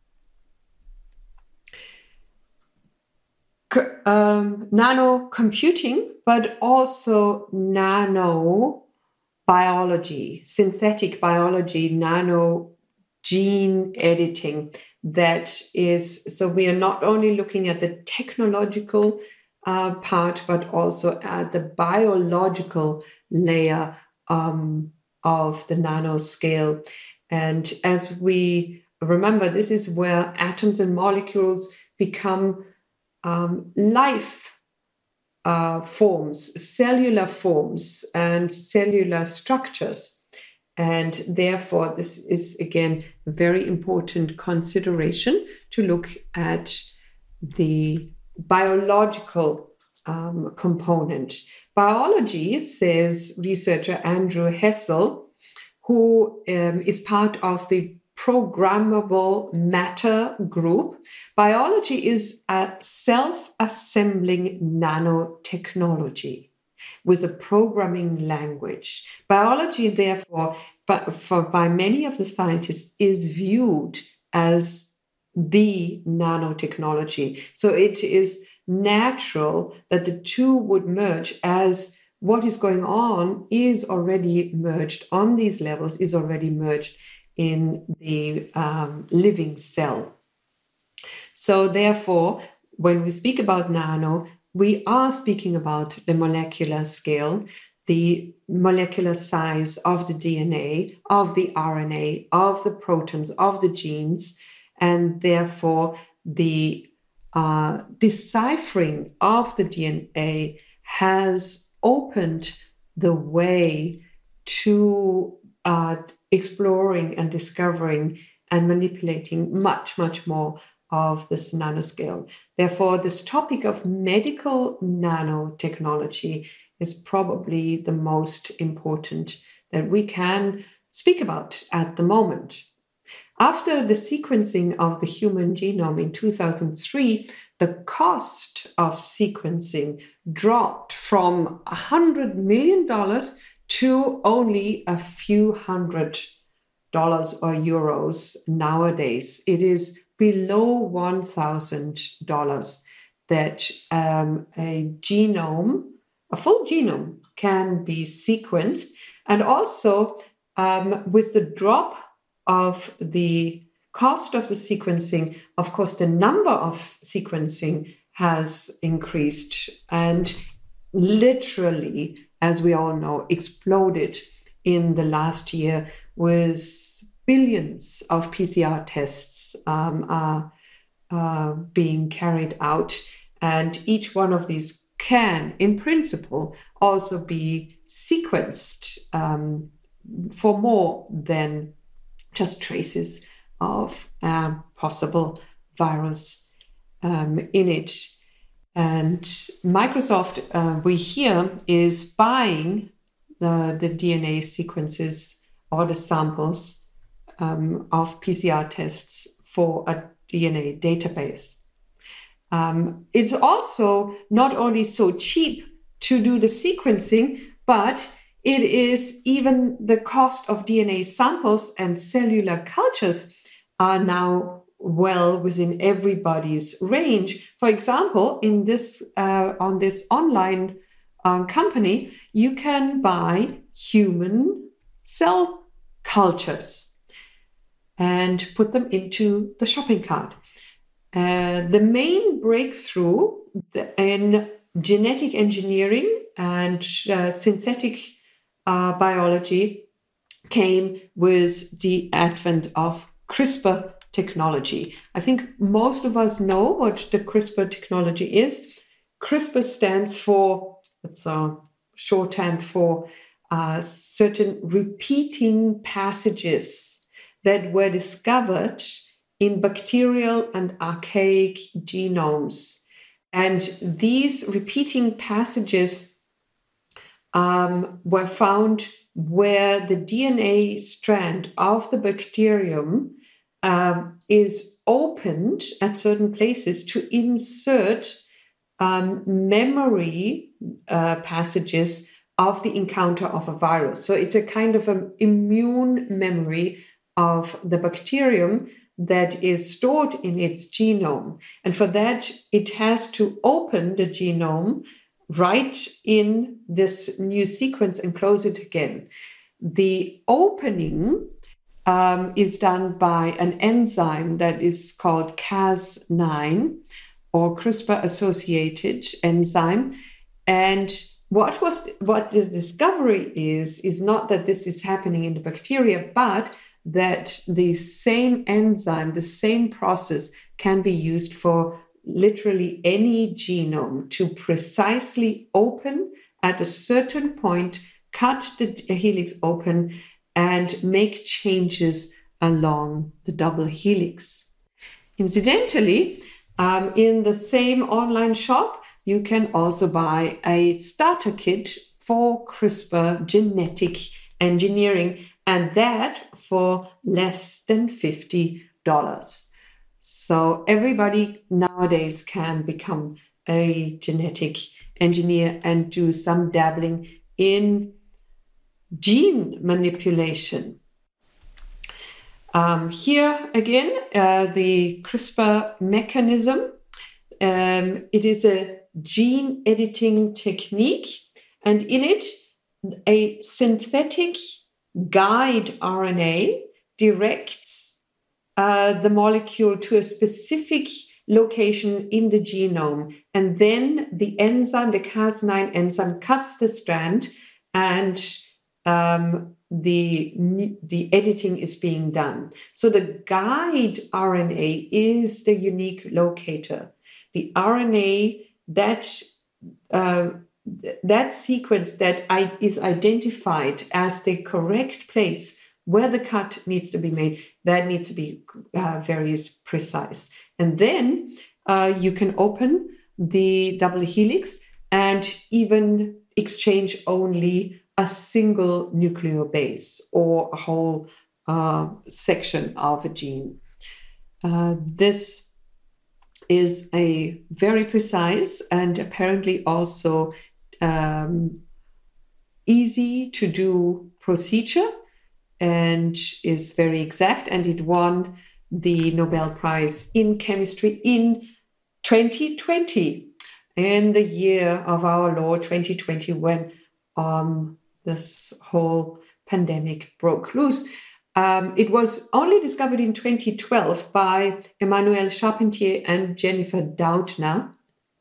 C- um, nano computing, but also nano biology, synthetic biology, nano gene editing. That is, so we are not only looking at the technological uh, part, but also at the biological layer um, of the nanoscale. And as we remember, this is where atoms and molecules become um, life uh, forms, cellular forms, and cellular structures. And therefore, this is, again, a very important consideration to look at the biological um, component. Biology, says researcher Andrew Hessel, who um, is part of the programmable matter group. Biology is a self-assembling nanotechnology with a programming language. Biology, therefore, but for, by many of the scientists, is viewed as the nanotechnology. So it is natural that the two would merge, as what is going on is already merged on these levels, is already merged in the um, living cell. So therefore, when we speak about nano, we are speaking about the molecular scale, the molecular size of the D N A, of the R N A, of the protons, of the genes, and therefore the uh, deciphering of the D N A has opened the way to uh, exploring and discovering and manipulating much, much more of this nanoscale. Therefore, this topic of medical nanotechnology is probably the most important that we can speak about at the moment. After the sequencing of the human genome in two thousand three, the cost of sequencing dropped from one hundred million dollars to only a few hundred dollars or euros nowadays. It is below one thousand dollars that um, a genome, a full genome, can be sequenced. And also, um, with the drop of the cost of the sequencing, of course, the number of sequencing has increased and literally, as we all know, exploded in the last year with billions of P C R tests um, are, uh, being carried out. And each one of these can, in principle, also be sequenced um, for more than just traces of a possible virus um, in it. And Microsoft, uh, we hear, is buying the, the D N A sequences or the samples um, of P C R tests for a D N A database. Um, it's also not only so cheap to do the sequencing, but it is even the cost of D N A samples and cellular cultures are now well within everybody's range. For example, in this uh, on this online um, company, you can buy human cell cultures and put them into the shopping cart. Uh, the main breakthrough in genetic engineering and uh, synthetic uh, biology came with the advent of CRISPR technology. I think most of us know what the CRISPR technology is. CRISPR stands for, it's a shorthand for uh, certain repeating passages that were discovered in bacterial and archaic genomes. And these repeating passages um, were found where the D N A strand of the bacterium um, is opened at certain places to insert um, memory uh, passages of the encounter of a virus. So it's a kind of an immune memory of the bacterium that is stored in its genome. And for that, it has to open the genome, write in this new sequence and close it again. The opening um, is done by an enzyme that is called Cas nine. or CRISPR-associated enzyme. And what was what the discovery is, is not that this is happening in the bacteria, but that the same enzyme, the same process can be used for literally any genome to precisely open at a certain point, cut the helix open, and make changes along the double helix. Incidentally, um, in the same online shop, you can also buy a starter kit for CRISPR genetic engineering, and that for less than fifty dollars. So everybody nowadays can become a genetic engineer and do some dabbling in gene manipulation. Um, here again, uh, the CRISPR mechanism. Um, it is a gene editing technique, and in it, a synthetic guide R N A directs uh, the molecule to a specific location in the genome, and then the enzyme, the Cas nine enzyme, cuts the strand, and um, the, the editing is being done. So the guide R N A is the unique locator. The R N A that uh, that sequence that I, is identified as the correct place where the cut needs to be made, that needs to be uh, very precise. And then uh, you can open the double helix and even exchange only a single nucleobase or a whole uh, section of a gene. Uh, this is a very precise and apparently also um, easy to do procedure, and is very exact, and it won the Nobel Prize in Chemistry in twenty twenty, in the year of our Lord twenty twenty, when um, this whole pandemic broke loose. Um, it was only discovered in twenty twelve by Emmanuelle Charpentier and Jennifer Doudna,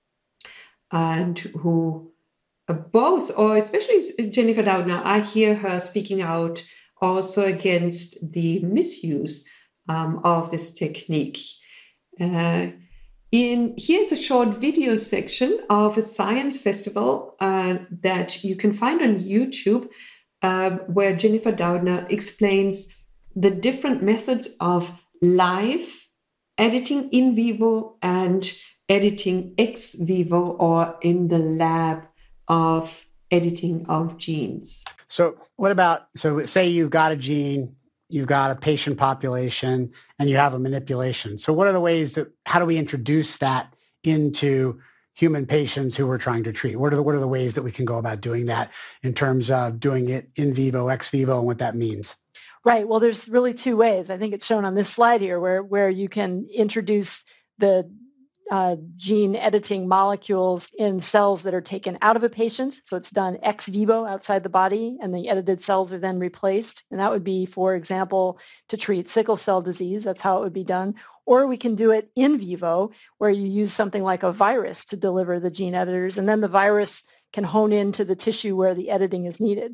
and who uh, both, or especially Jennifer Doudna, I hear her speaking out also against the misuse um, of this technique. Uh, in here's a short video section of a science festival uh, that you can find on YouTube, uh, where Jennifer Doudna explains the different methods of live editing in vivo and editing ex vivo, or in the lab, of editing of genes. So what about, so say you've got a gene, you've got a patient population, and you have a manipulation. So what are the ways that, how do we introduce that into human patients who we're trying to treat? What are the, what are the ways that we can go about doing that in terms of doing it in vivo, ex vivo, and what that means? Right. Well, there's really two ways. I think it's shown on this slide here where, where you can introduce the uh, gene editing molecules in cells that are taken out of a patient. So it's done ex vivo outside the body, and the edited cells are then replaced. And that would be, for example, to treat sickle cell disease. That's how it would be done. Or we can do it in vivo, where you use something like a virus to deliver the gene editors, and then the virus can hone into the tissue where the editing is needed.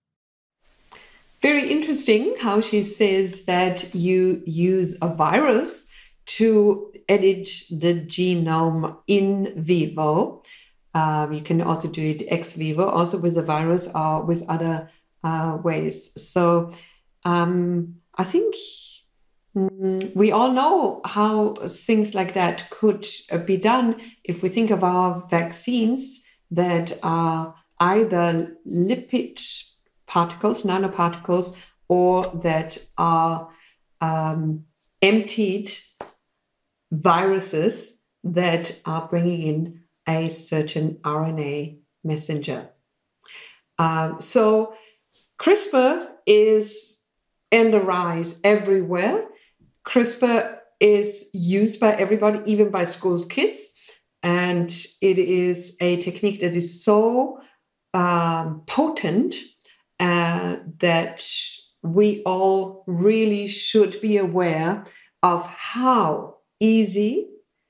Very interesting how she says that you use a virus to edit the genome in vivo. Um, you can also do it ex vivo, also with a virus or with other uh, ways. So um, I think mm, we all know how things like that could uh, be done. If we think of our vaccines that are either lipid particles, nanoparticles, or that are um, emptied viruses that are bringing in a certain R N A messenger. Um, so CRISPR is on the rise everywhere. CRISPR is used by everybody, even by school kids, and it is a technique that is so um, potent uh, that we all really should be aware of how easy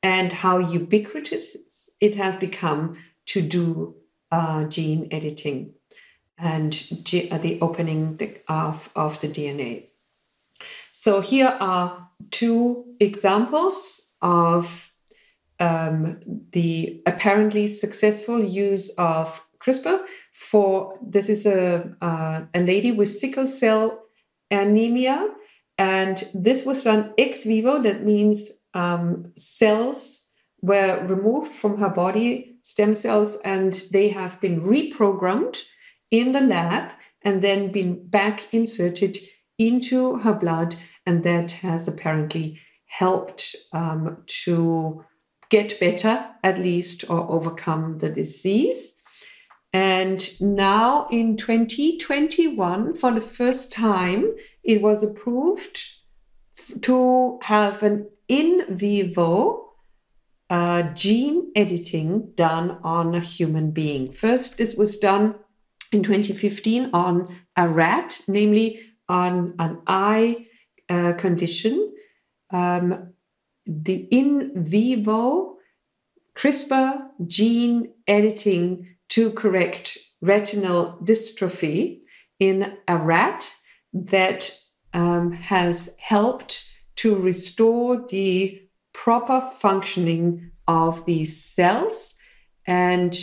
and how ubiquitous it has become to do uh, gene editing and ge- uh, the opening of, of the D N A. So here are two examples of um, the apparently successful use of CRISPR for, this is a, uh, a lady with sickle cell anemia, and this was done ex vivo. That means um, cells were removed from her body, stem cells, and they have been reprogrammed in the lab and then been back inserted into her blood, and that has apparently helped um, to get better, at least, or overcome the disease. And now in twenty twenty-one, for the first time, it was approved f- to have an in vivo uh, gene editing done on a human being. First, this was done in twenty fifteen on a rat, namely on an eye uh, condition. Um, the in vivo CRISPR gene editing to correct retinal dystrophy in a rat that um, has helped to restore the proper functioning of these cells. And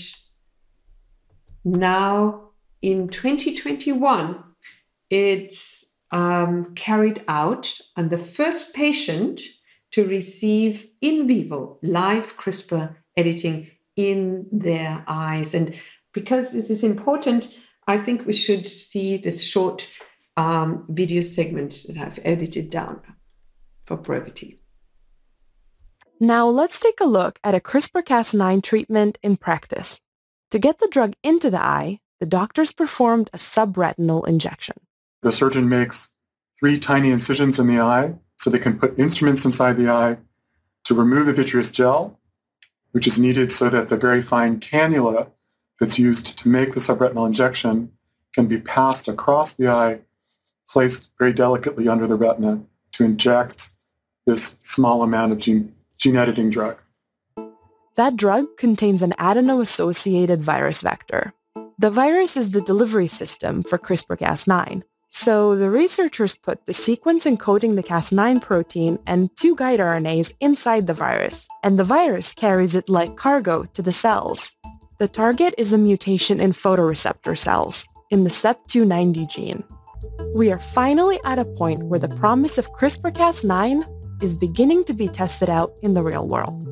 now in twenty twenty-one, it's um, carried out on the first patient to receive in vivo live CRISPR editing in their eyes. And because this is important, I think we should see this short um, video segment that I've edited down for brevity. Now let's take a look at a CRISPR Cas nine treatment in practice. To get the drug into the eye, the doctors performed a subretinal injection. The surgeon makes three tiny incisions in the eye so they can put instruments inside the eye to remove the vitreous gel, which is needed so that the very fine cannula that's used to make the subretinal injection can be passed across the eye, placed very delicately under the retina to inject this small amount of gene, gene editing drug. That drug contains an adeno-associated virus vector. The virus is the delivery system for CRISPR Cas nine. So the researchers put the sequence encoding the Cas nine protein and two guide R N As inside the virus, and the virus carries it like cargo to the cells. The target is a mutation in photoreceptor cells, in the C E P two ninety gene. We are finally at a point where the promise of CRISPR Cas nine is beginning to be tested out in the real world.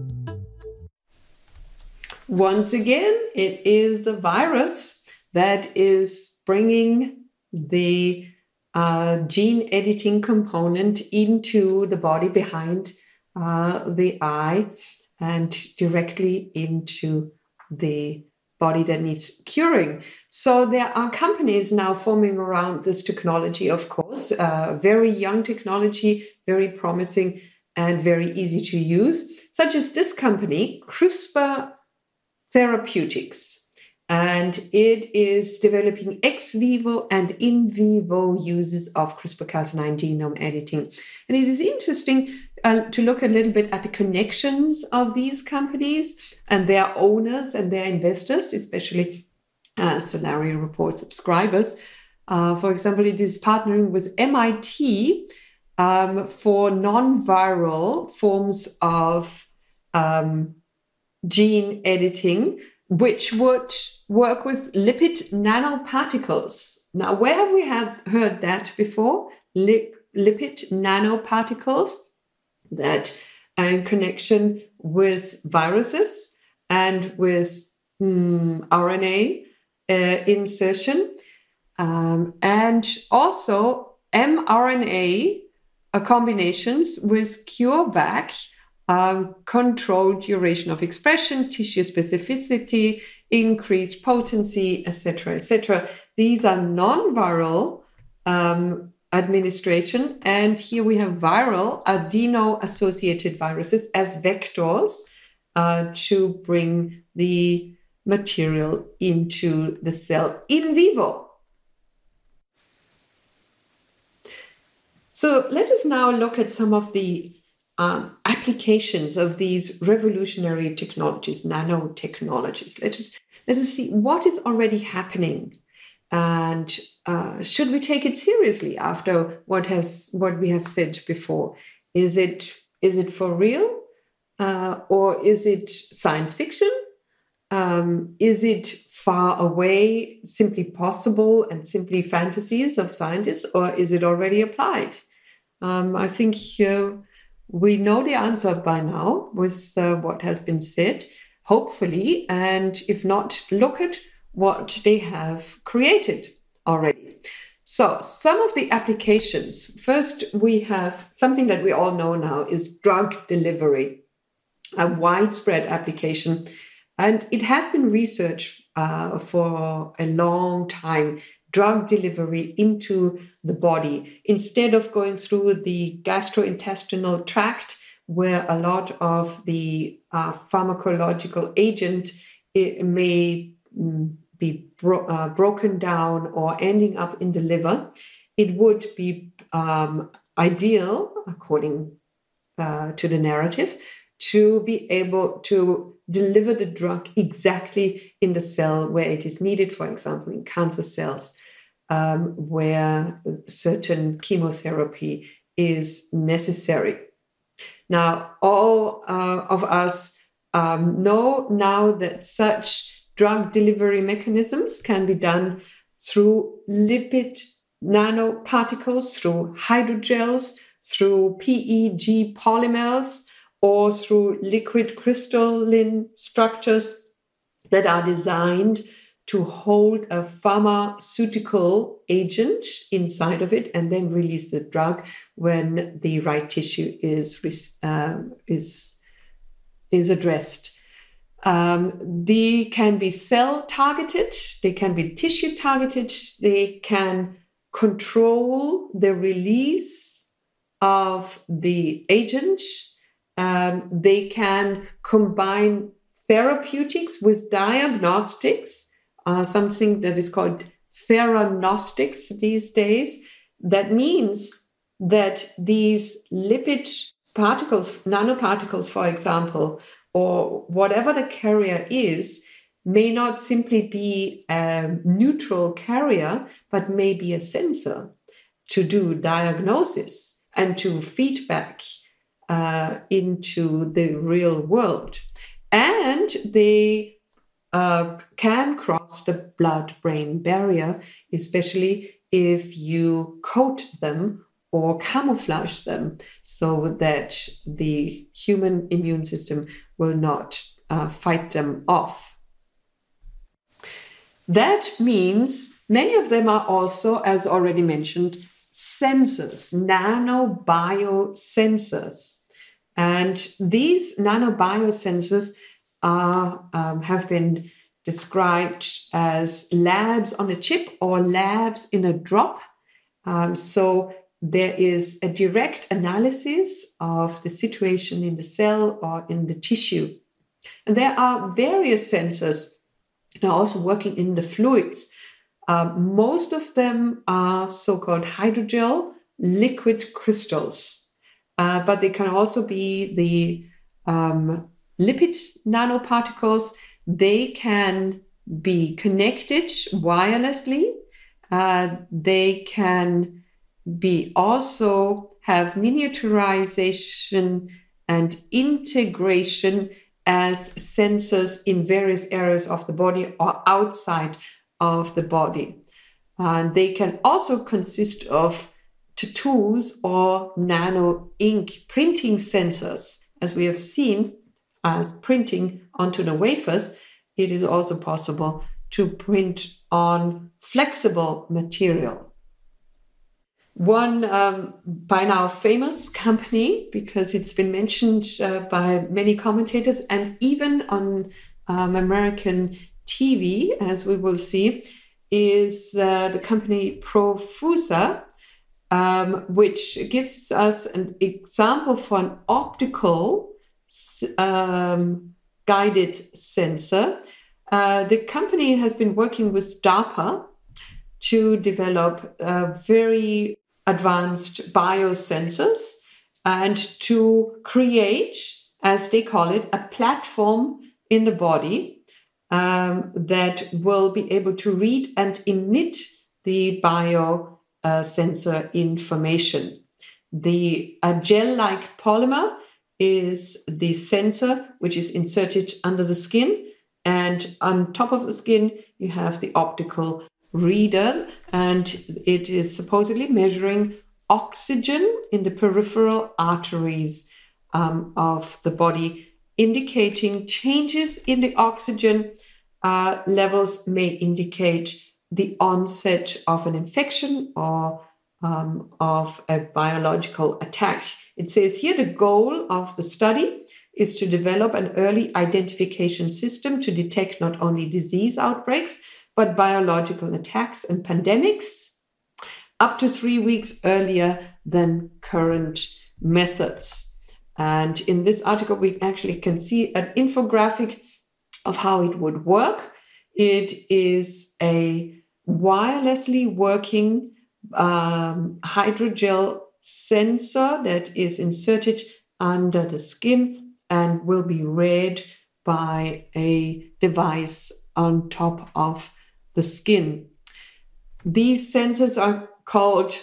Once again, it is the virus that is bringing the uh, gene editing component into the body behind uh, the eye and directly into the body that needs curing. So there are companies now forming around this technology, of course, uh, very young technology, very promising and very easy to use, such as this company, CRISPR Therapeutics. And it is developing ex vivo and in vivo uses of CRISPR Cas nine genome editing. And it is interesting uh, to look a little bit at the connections of these companies and their owners and their investors, especially uh, Solari Report subscribers. Uh, for example, it is partnering with M I T um, for non-viral forms of um, gene editing, which would work with lipid nanoparticles. Now, where have we had heard that before? Lip, lipid nanoparticles that are in connection with viruses and with mm, R N A uh, insertion, um, and also mRNA uh, combinations with CureVac. Um, controlled duration of expression, tissue specificity, increased potency, et cetera, et cetera. These are non-viral um, administration, and here we have viral adeno-associated viruses as vectors uh, to bring the material into the cell in vivo. So let us now look at some of the um, applications of these revolutionary technologies, nanotechnologies. Let us, let us see what is already happening. And uh, should we take it seriously after what has what we have said before? Is it is it for real, uh, or is it science fiction? Um, is it far away, simply possible, and simply fantasies of scientists, or is it already applied? Um, I think uh, we know the answer by now with uh, what has been said, hopefully, and if not, look at what they have created already. So some of the applications, first we have something that we all know now is drug delivery, a widespread application. And it has been researched uh, for a long time, drug delivery into the body. Instead of going through the gastrointestinal tract, where a lot of the uh, pharmacological agent it may be bro- uh, broken down or ending up in the liver, it would be um, ideal, according uh, to the narrative, to be able to deliver the drug exactly in the cell where it is needed, for example, in cancer cells, um, where certain chemotherapy is necessary. Now, all uh, of us um, know now that such drug delivery mechanisms can be done through lipid nanoparticles, through hydrogels, through P E G polymers, or through liquid crystalline structures that are designed to hold a pharmaceutical agent inside of it and then release the drug when the right tissue is, um, is, is addressed. Um, they can be cell targeted, they can be tissue targeted, they can control the release of the agent. Um, they can combine therapeutics with diagnostics, uh, something that is called theranostics these days. That means that these lipid particles, nanoparticles, for example, or whatever the carrier is, may not simply be a neutral carrier, but may be a sensor to do diagnosis and to feedback Uh, into the real world. And they uh, can cross the blood-brain barrier, especially if you coat them or camouflage them so that the human immune system will not uh, fight them off. That means many of them are also, as already mentioned, sensors, nanobiosensors. And these nanobiosensors are, um, have been described as labs on a chip or labs in a drop. Um, so there is a direct analysis of the situation in the cell or in the tissue. And there are various sensors that are also working in the fluids. Uh, most of them are so-called hydrogel liquid crystals. Uh, but they can also be the um, lipid nanoparticles. They can be connected wirelessly. Uh, they can be also have miniaturization and integration as sensors in various areas of the body or outside of the body. And they can also consist of tattoos or nano ink printing sensors. As we have seen, as printing onto the wafers, it is also possible to print on flexible material. One um, by now famous company, because it's been mentioned uh, by many commentators and even on um, American T V, as we will see, is uh, the company Profusa, Um, which gives us an example for an optical um, guided sensor. Uh, the company has been working with DARPA to develop uh, very advanced biosensors. and to create, as they call it, a platform in the body um, that will be able to read and emit the biosensor uh, information. The uh, gel-like polymer is the sensor which is inserted under the skin, and on top of the skin you have the optical reader, and it is supposedly measuring oxygen in the peripheral arteries um, of the body, indicating changes in the oxygen uh, levels may indicate the onset of an infection or um, of a biological attack. It says here the goal of the study is to develop an early identification system to detect not only disease outbreaks, but biological attacks and pandemics up to three weeks earlier than current methods. And in this article, we actually can see an infographic of how it would work. It is a wirelessly working um, hydrogel sensor that is inserted under the skin and will be read by a device on top of the skin. These sensors are called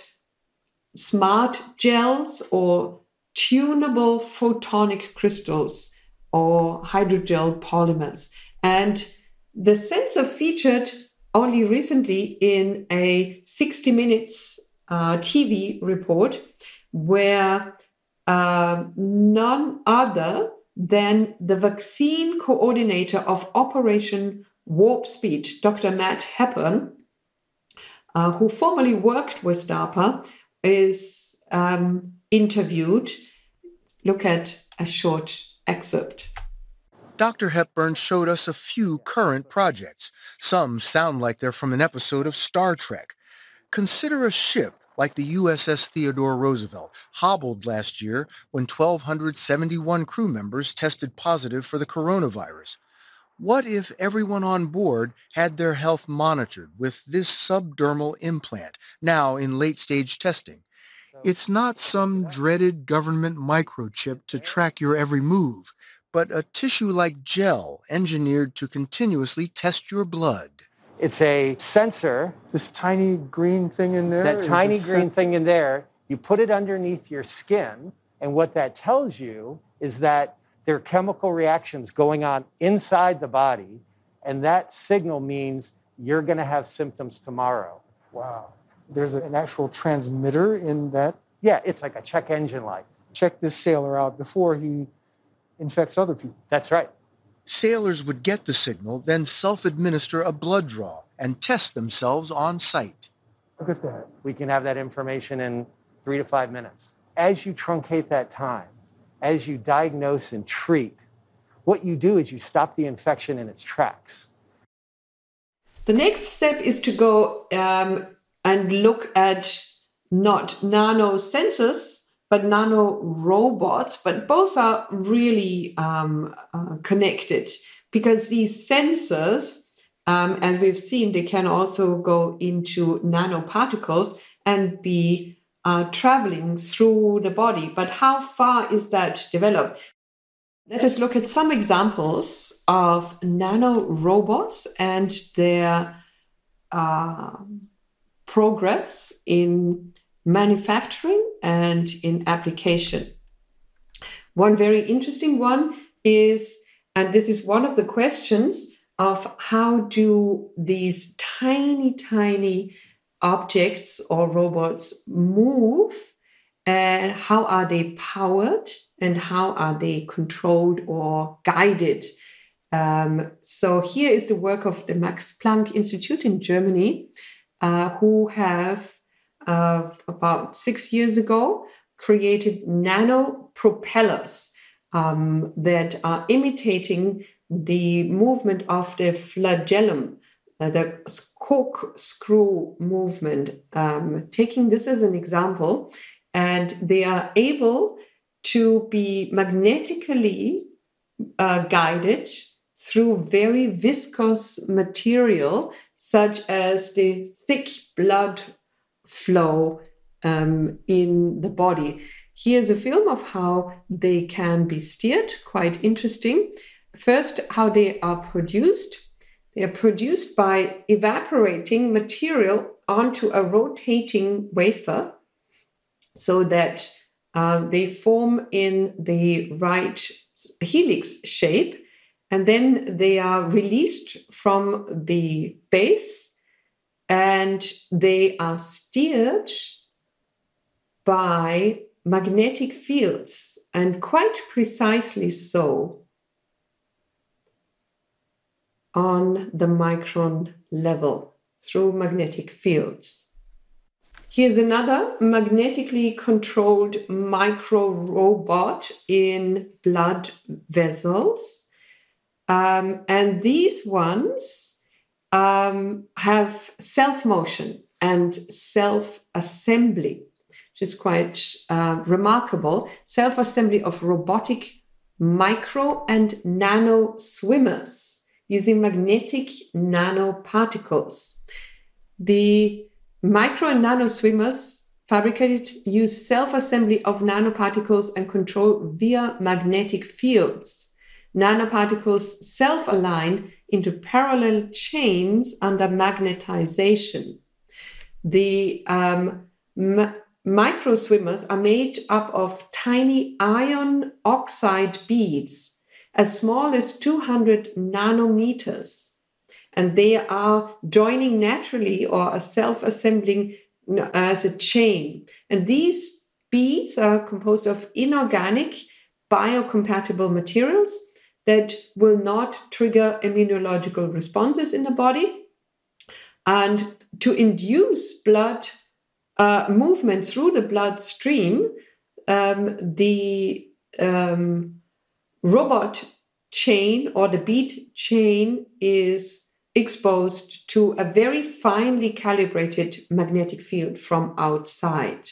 smart gels or tunable photonic crystals or hydrogel polymers. And the sensor featured only recently in a sixty minutes uh, T V report where uh, none other than the vaccine coordinator of Operation Warp Speed, Doctor Matt Hepburn, uh, who formerly worked with DARPA, is um, interviewed. Look at a short excerpt. Doctor Hepburn showed us a few current projects. Some sound like they're from an episode of Star Trek. Consider a ship like the U S S Theodore Roosevelt, hobbled last year when one thousand two hundred seventy-one crew members tested positive for the coronavirus. What if everyone on board had their health monitored with this subdermal implant, now in late-stage testing? It's not some dreaded government microchip to track your every move, but a tissue-like gel engineered to continuously test your blood. It's a sensor. This tiny green thing in there? That tiny green sen- thing in there, you put it underneath your skin, and what that tells you is that there are chemical reactions going on inside the body, and that signal means you're going to have symptoms tomorrow. Wow. There's an actual transmitter in that? Yeah, it's like a check engine light. Check this sailor out before he infects other people. That's right. Sailors would get the signal, then self-administer a blood draw and test themselves on site. Look at that. We can have that information in three to five minutes. As you truncate that time, as you diagnose and treat, what you do is you stop the infection in its tracks. The next step is to go um, and look at not nano sensors, but nano robots, but both are really um, uh, connected because these sensors, um, as we've seen, they can also go into nanoparticles and be uh, traveling through the body. But how far is that developed? Let us look at some examples of nano robots and their uh, progress in manufacturing and in application. One very interesting one is, and this is one of the questions of how do these tiny, tiny objects or robots move, and how are they powered, and how are they controlled or guided? Um, so here is the work of the Max Planck Institute in Germany, uh, who have Uh, about six years ago, created nano propellers um, that are imitating the movement of the flagellum, uh, the corkscrew movement, um, taking this as an example, and they are able to be magnetically uh, guided through very viscous material, such as the thick blood flow um, in the body. Here's a film of how they can be steered, quite interesting. First, how they are produced. They are produced by evaporating material onto a rotating wafer so that uh, they form in the right helix shape, and then they are released from the base and they are steered by magnetic fields, and quite precisely so on the micron level through magnetic fields. Here's another magnetically controlled micro robot in blood vessels. Um, and these ones um, have self-motion and self-assembly, which is quite uh, remarkable. Self-assembly of robotic micro and nano swimmers using magnetic nanoparticles. The micro and nano swimmers fabricated use self-assembly of nanoparticles and control via magnetic fields. Nanoparticles self-align into parallel chains under magnetization. The um, m- micro swimmers are made up of tiny iron oxide beads as small as two hundred nanometers. And they are joining naturally or are self-assembling as a chain. And these beads are composed of inorganic, biocompatible materials that will not trigger immunological responses in the body. And to induce blood uh, movement through the bloodstream, um, the um, robot chain or the bead chain is exposed to a very finely calibrated magnetic field from outside.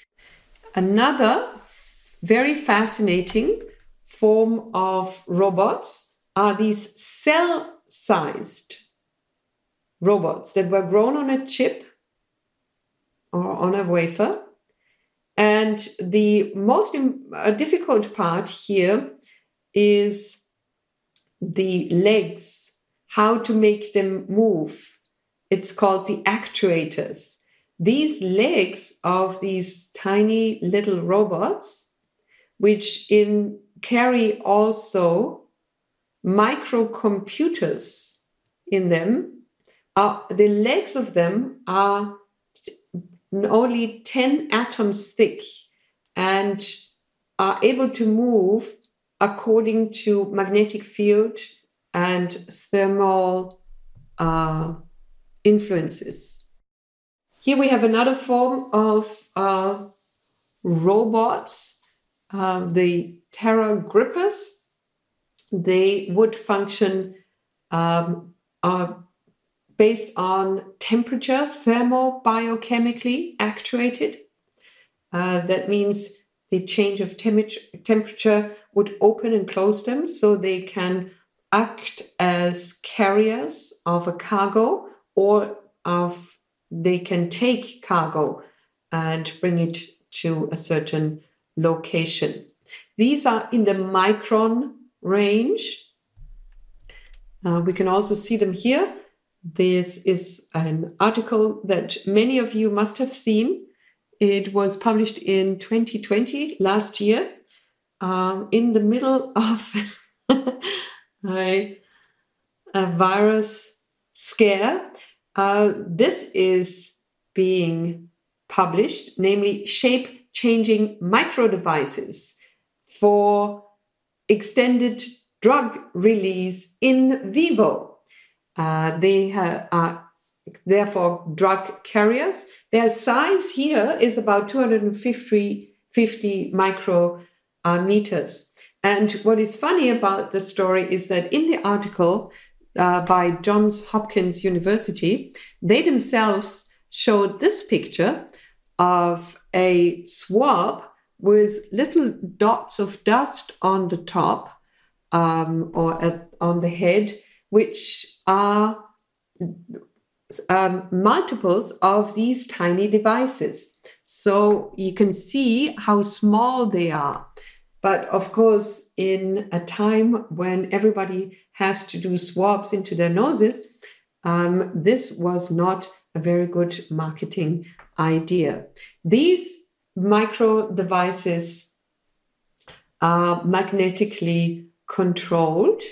Another very fascinating form of robots are these cell-sized robots that were grown on a chip or on a wafer. And the most uh, difficult part here is the legs, how to make them move. It's called the actuators. These legs of these tiny little robots, which in carry also microcomputers in them, are, the legs of them are t- only ten atoms thick and are able to move according to magnetic field and thermal uh, influences. Here we have another form of uh, robots, uh, the Terra Grippers. They would function um, uh, based on temperature, thermobiochemically actuated. Uh, that means the change of tem- temperature would open and close them so they can act as carriers of a cargo, or of they can take cargo and bring it to a certain location. These are in the micron range. Uh, we can also see them here. This is an article that many of you must have seen. It was published in twenty twenty, last year, um, in the middle of a, a virus scare. Uh, this is being published, namely shape-changing microdevices for extended drug release in vivo. Uh, they ha- are therefore drug carriers. Their size here is about two hundred fifty, fifty micrometers. And what is funny about the story is that in the article uh, by Johns Hopkins University, they themselves showed this picture of a swab with little dots of dust on the top um, or at, on the head, which are um, multiples of these tiny devices. So you can see how small they are. But of course, in a time when everybody has to do swabs into their noses, um, this was not a very good marketing idea. These micro devices are magnetically controlled.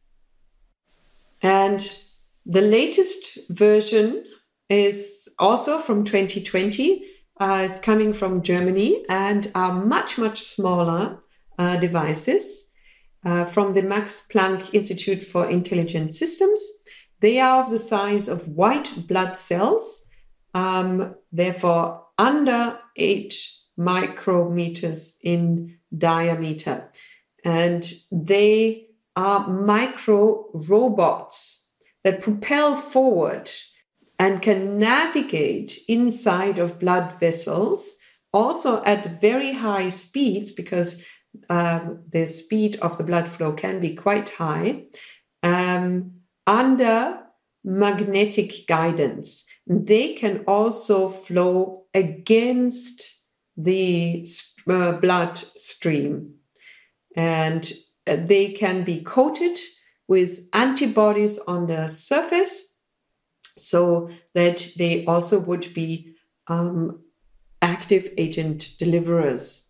And the latest version is also from twenty twenty. Uh, it's coming from Germany and are much, much smaller uh, devices uh, from the Max Planck Institute for Intelligent Systems. They are of the size of white blood cells, um, therefore under eight micrometers in diameter. And they are micro robots that propel forward and can navigate inside of blood vessels, also at very high speeds, because um, the speed of the blood flow can be quite high, um, under magnetic guidance. They can also flow against the uh, blood stream, and they can be coated with antibodies on the surface, so that they also would be um, active agent deliverers.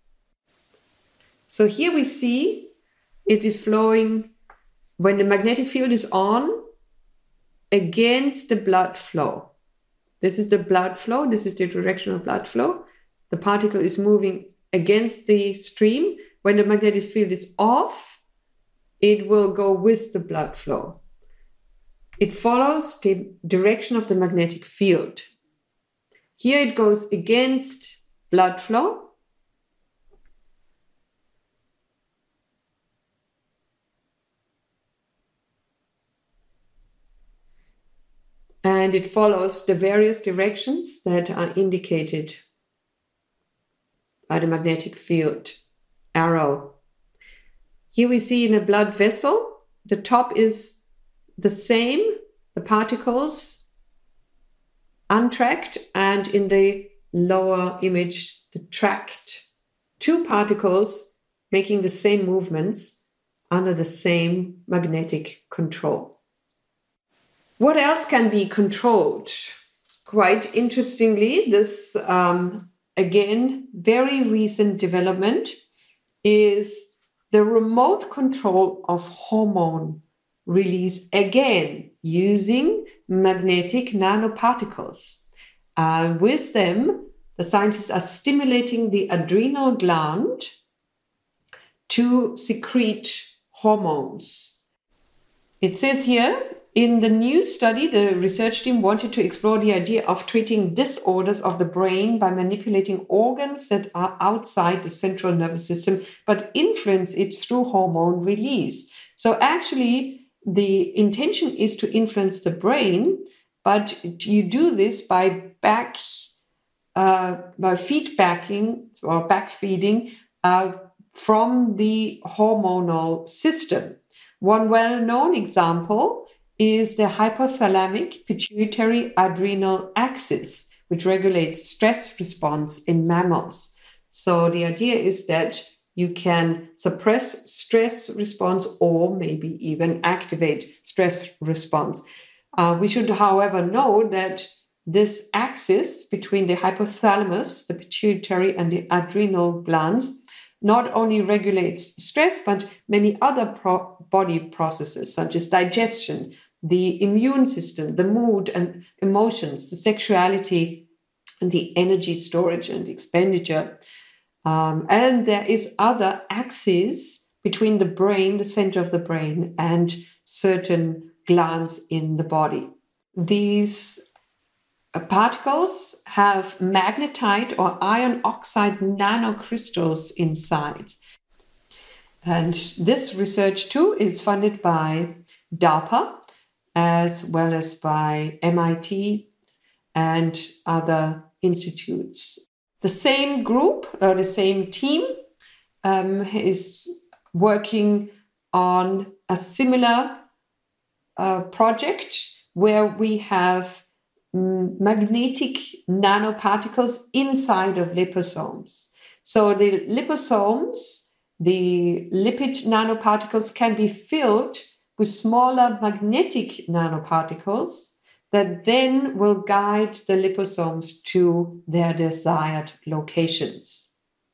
So here we see it is flowing when the magnetic field is on against the blood flow. This is the blood flow. This is the direction of blood flow. The particle is moving against the stream. When the magnetic field is off, it will go with the blood flow. It follows the direction of the magnetic field. Here it goes against blood flow. And it follows the various directions that are indicated by the magnetic field arrow. Here we see in a blood vessel, the top is the same, the particles untracked, and in the lower image, the tracked. Two particles making the same movements under the same magnetic control. What else can be controlled? Quite interestingly, this, um, again, very recent development is the remote control of hormone release, again using magnetic nanoparticles. Uh, with them, the scientists are stimulating the adrenal gland to secrete hormones. It says here, in the new study, the research team wanted to explore the idea of treating disorders of the brain by manipulating organs that are outside the central nervous system, but influence it through hormone release. So actually, the intention is to influence the brain, but you do this by back, uh, by feedbacking or backfeeding uh, from the hormonal system. One well-known example is the hypothalamic pituitary adrenal axis, which regulates stress response in mammals. So the idea is that you can suppress stress response or maybe even activate stress response. Uh, we should, however, know that this axis between the hypothalamus, the pituitary, and the adrenal glands not only regulates stress, but many other pro- body processes such as digestion, the immune system, the mood and emotions, the sexuality, and the energy storage and expenditure. Um, and there is other axes between the brain, the center of the brain, and certain glands in the body. These uh, particles have magnetite or iron oxide nanocrystals inside. And this research too is funded by DARPA, as well as by M I T and other institutes. The same group or the same team um, is working on a similar uh, project where we have magnetic nanoparticles inside of liposomes. So the liposomes, the lipid nanoparticles, can be filled with smaller magnetic nanoparticles that then will guide the liposomes to their desired locations.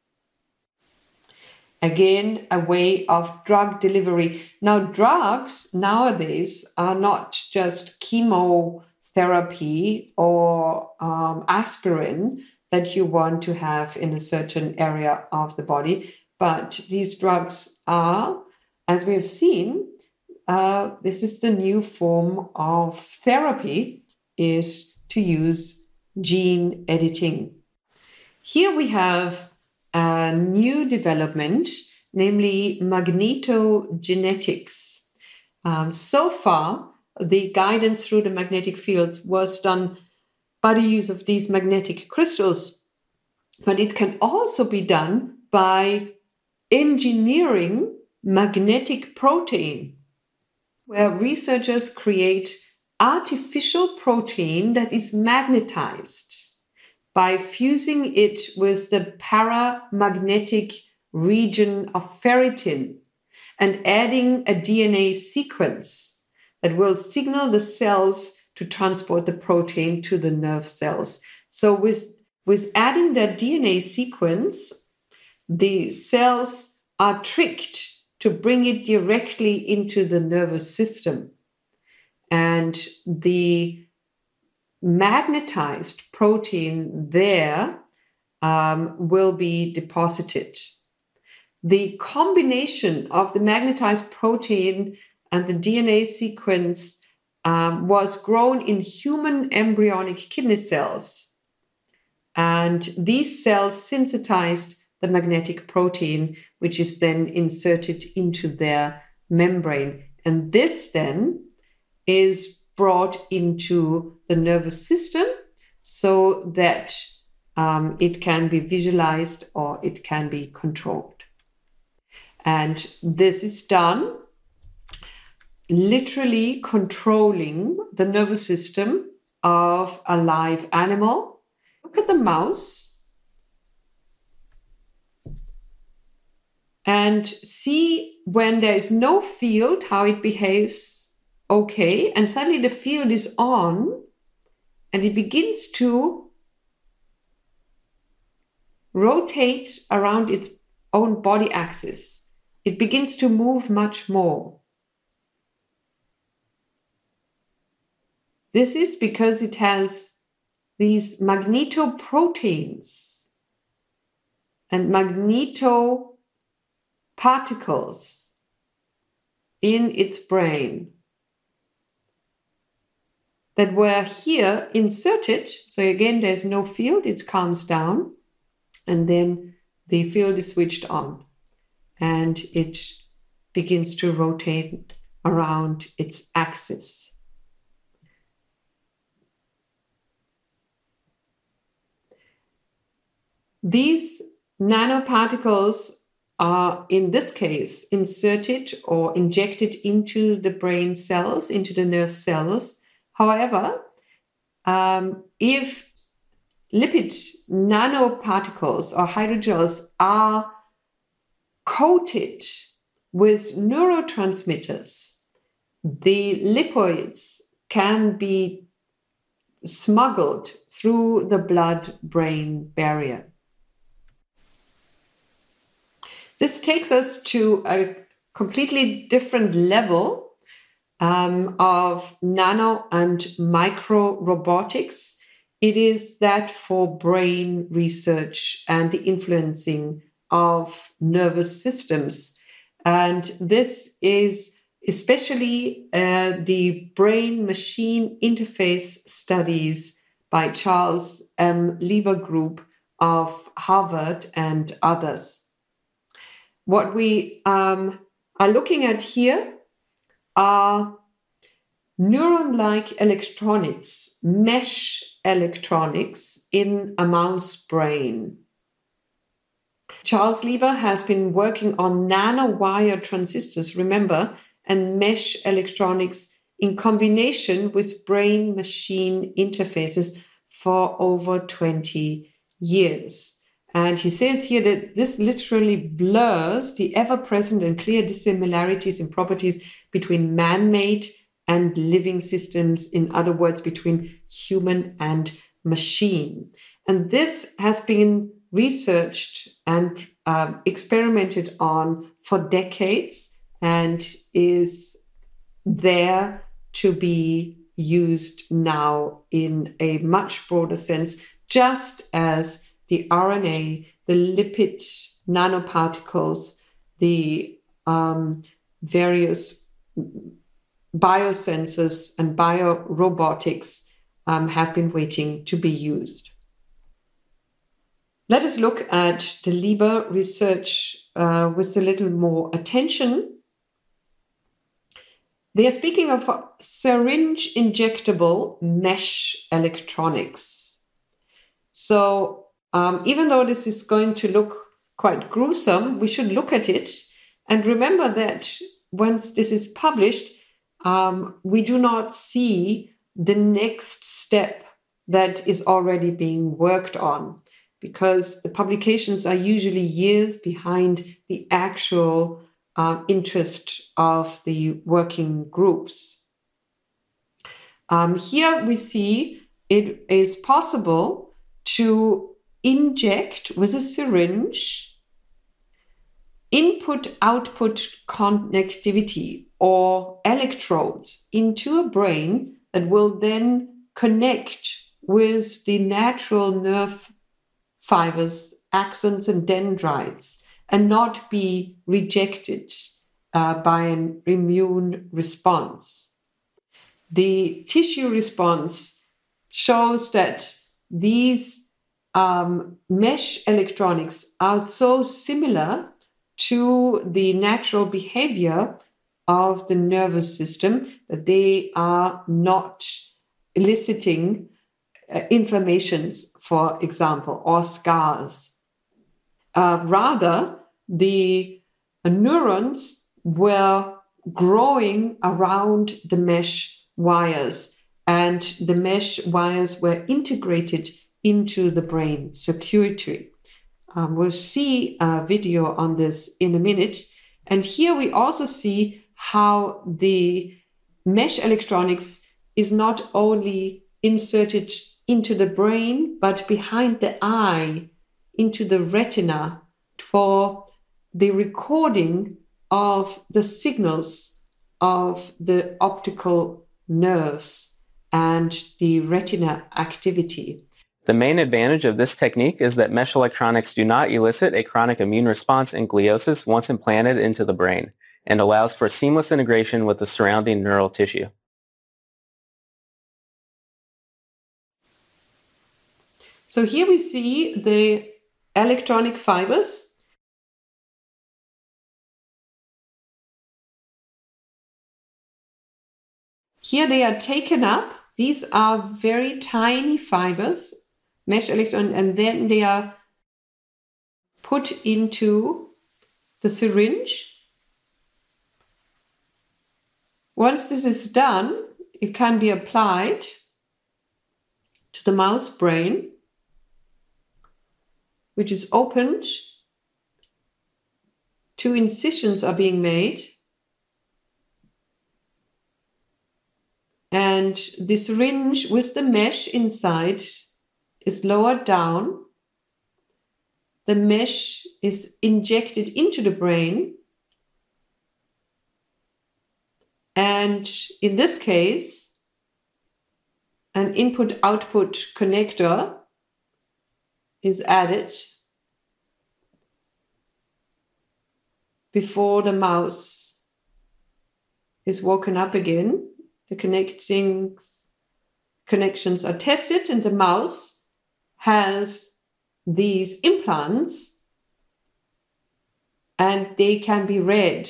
Again, a way of drug delivery. Now, drugs nowadays are not just chemotherapy or um, aspirin that you want to have in a certain area of the body, but these drugs are, as we have seen, uh, this is the new form of therapy, is to use gene editing. Here we have a new development, namely magnetogenetics. Um, so far, the guidance through the magnetic fields was done by the use of these magnetic crystals, but it can also be done by engineering magnetic protein, where researchers create artificial protein that is magnetized by fusing it with the paramagnetic region of ferritin and adding a D N A sequence that will signal the cells to transport the protein to the nerve cells. So with, with adding that D N A sequence, the cells are tricked to bring it directly into the nervous system. And the magnetized protein there um, will be deposited. The combination of the magnetized protein and the D N A sequence um, was grown in human embryonic kidney cells. And these cells sensitized the magnetic protein, which is then inserted into their membrane. And this then is brought into the nervous system so that um, it can be visualized or it can be controlled. And this is done literally controlling the nervous system of a live animal. Look at the mouse and see when there is no field how it behaves. Okay, and suddenly the field is on and it begins to rotate around its own body axis. It begins to move much more. This is because it has these magnetoproteins and magnetoparticles in its brain that were here inserted. So again, there's no field, it calms down, and then the field is switched on and it begins to rotate around its axis. These nanoparticles are, in this case, inserted or injected into the brain cells, into the nerve cells. However, um, if lipid nanoparticles or hydrogels are coated with neurotransmitters, the lipids can be smuggled through the blood-brain barrier. This takes us to a completely different level Um, of nano and micro robotics. It is that for brain research and the influencing of nervous systems. And this is especially uh, the brain-machine interface studies by Charles M. Lever Group of Harvard and others. What we um, are looking at here are neuron-like electronics, mesh electronics in a mouse brain. Charles Lever has been working on nanowire transistors, remember, and mesh electronics in combination with brain-machine interfaces for over twenty years. And he says here that this literally blurs the ever-present and clear dissimilarities in properties between man-made and living systems, in other words, between human and machine. And this has been researched and um, experimented on for decades and is there to be used now in a much broader sense, just as the R N A, the lipid nanoparticles, the um, various biosensors and biorobotics um, have been waiting to be used. Let us look at the LIBER research uh, with a little more attention. They are speaking of syringe injectable mesh electronics. So um, even though this is going to look quite gruesome, we should look at it and remember that once this is published, um, we do not see the next step that is already being worked on, because the publications are usually years behind the actual uh, interest of the working groups. Um, here we see it is possible to inject with a syringe input-output connectivity or electrodes into a brain that will then connect with the natural nerve fibers, axons, and dendrites, and not be rejected uh, by an immune response. The tissue response shows that these um, mesh electronics are so similar to the natural behavior of the nervous system that they are not eliciting uh, inflammations, for example, or scars. Uh, rather, the uh, neurons were growing around the mesh wires, and the mesh wires were integrated into the brain circuitry. Um, we'll see a video on this in a minute. And here we also see how the mesh electronics is not only inserted into the brain, but behind the eye, into the retina, for the recording of the signals of the optical nerves and the retina activity. The main advantage of this technique is that mesh electronics do not elicit a chronic immune response in gliosis once implanted into the brain, and allows for seamless integration with the surrounding neural tissue. So here we see the electronic fibers. Here they are taken up. These are very tiny fibers, mesh electron, and then they are put into the syringe. Once this is done, it can be applied to the mouse brain, which is opened. Two incisions are being made. And the syringe with the mesh inside is lowered down. The mesh is injected into the brain. And in this case, an input-output connector is added before the mouse is woken up again. The connecting connections are tested, and the mouse has these implants, and they can be read.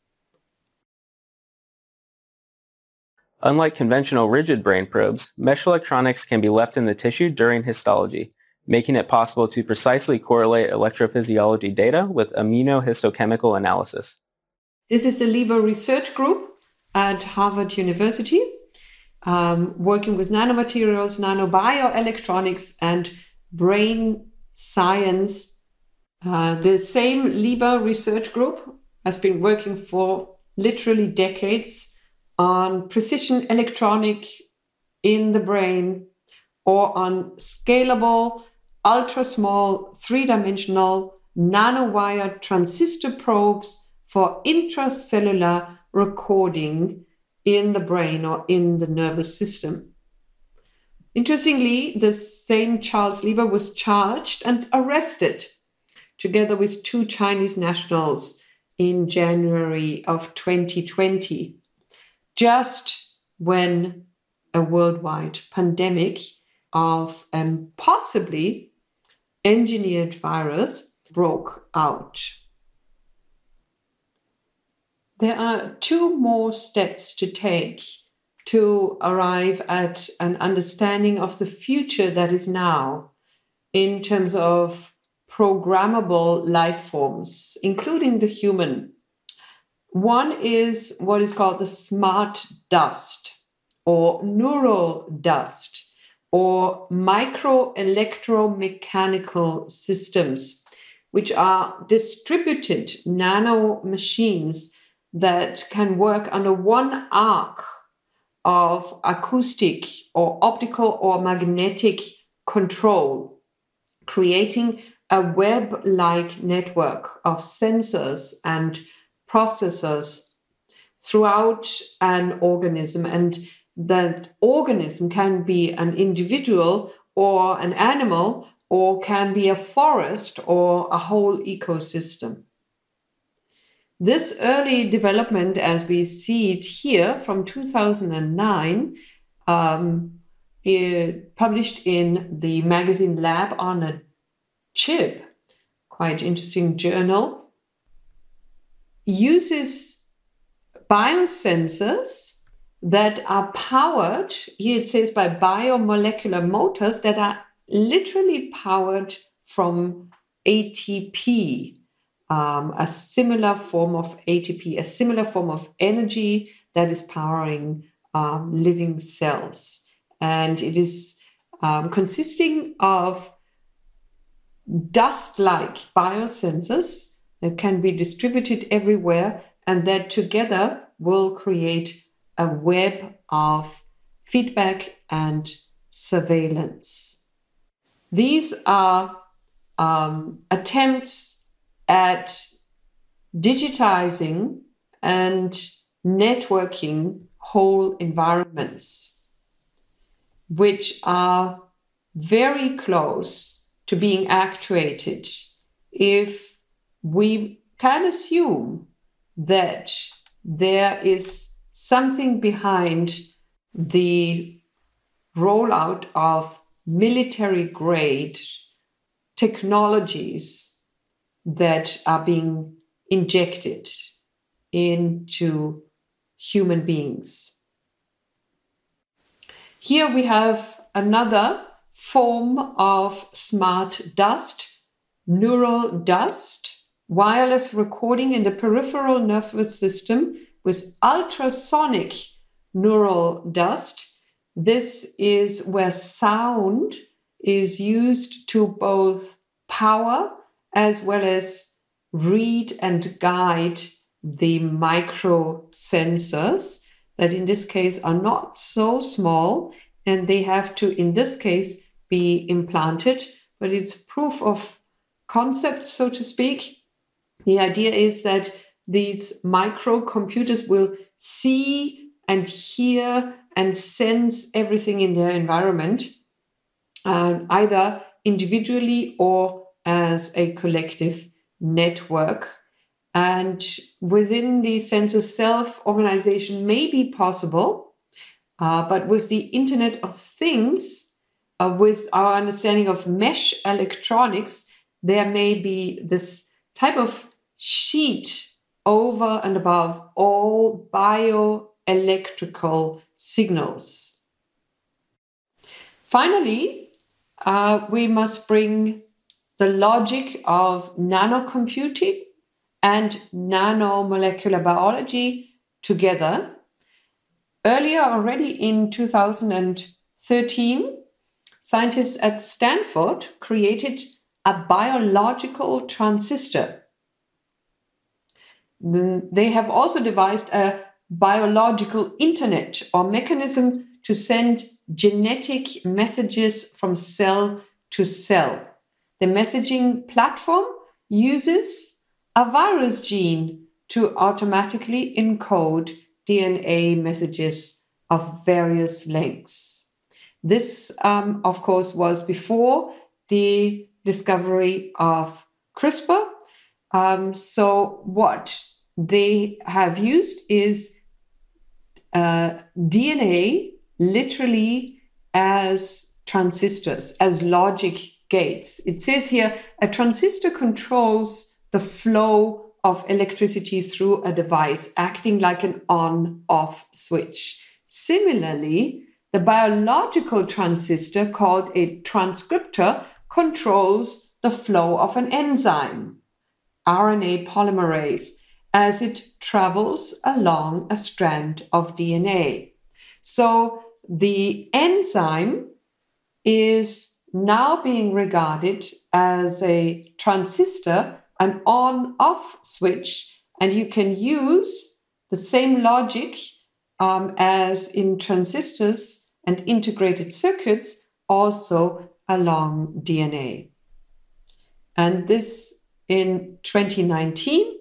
Unlike conventional rigid brain probes, mesh electronics can be left in the tissue during histology, making it possible to precisely correlate electrophysiology data with immunohistochemical analysis. This is the LIBER research group at Harvard University, um, working with nanomaterials, nanobioelectronics, and brain science. Uh, the same Lieber research group has been working for literally decades on precision electronic in the brain, or on scalable, ultra-small, three-dimensional nanowire transistor probes for intracellular recording in the brain or in the nervous system. Interestingly, the same Charles Lieber was charged and arrested together with two Chinese nationals in January of twenty twenty, just when a worldwide pandemic of a possibly engineered virus broke out. There are two more steps to take to arrive at an understanding of the future that is now in terms of programmable life forms, including the human. One is what is called the smart dust or neural dust or microelectromechanical systems, which are distributed nano machines that can work under one arc of acoustic or optical or magnetic control, creating a web-like network of sensors and processors throughout an organism. And that organism can be an individual or an animal, or can be a forest or a whole ecosystem. This early development, as we see it here from two thousand nine, um, it published in the magazine Lab on a Chip, quite interesting journal, uses biosensors that are powered, here it says, by biomolecular motors that are literally powered from A T P, um, a similar form of A T P, a similar form of energy that is powering um, living cells. And it is um, consisting of dust-like biosensors that can be distributed everywhere, and that together will create a web of feedback and surveillance. These are um, attempts at digitizing and networking whole environments, which are very close to being actuated if we can assume that there is something behind the rollout of military-grade technologies that are being injected into human beings. Here we have another form of smart dust, neural dust, wireless recording in the peripheral nervous system with ultrasonic neural dust. This is where sound is used to both power as well as read and guide the micro sensors that in this case are not so small, and they have to, in this case, be implanted, but it's proof of concept, so to speak. The idea is that these microcomputers will see and hear and sense everything in their environment, uh, either individually or as a collective network. And within the sensor self-organization may be possible, uh, but with the Internet of Things, uh, with our understanding of mesh electronics, there may be this type of sheet over and above all bioelectrical signals. Finally, uh, we must bring the logic of nanocomputing and nanomolecular biology together Earlier, already in two thousand thirteen, scientists at Stanford created a biological transistor. They have also devised a biological internet, or mechanism to send genetic messages from cell to cell. The messaging platform uses a virus gene to automatically encode D N A messages of various lengths. This, um, of course, was before the discovery of CRISPR. Um, so what they have used is uh, D N A literally as transistors, as logic gates. It says here, a transistor controls the flow of electricity through a device, acting like an on-off switch. Similarly, the biological transistor, called a transcriptor, controls the flow of an enzyme, R N A polymerase, as it travels along a strand of D N A. So the enzyme is now being regarded as a transistor, an on-off switch, and you can use the same logic um, as in transistors and integrated circuits also along D N A. And this in twenty nineteen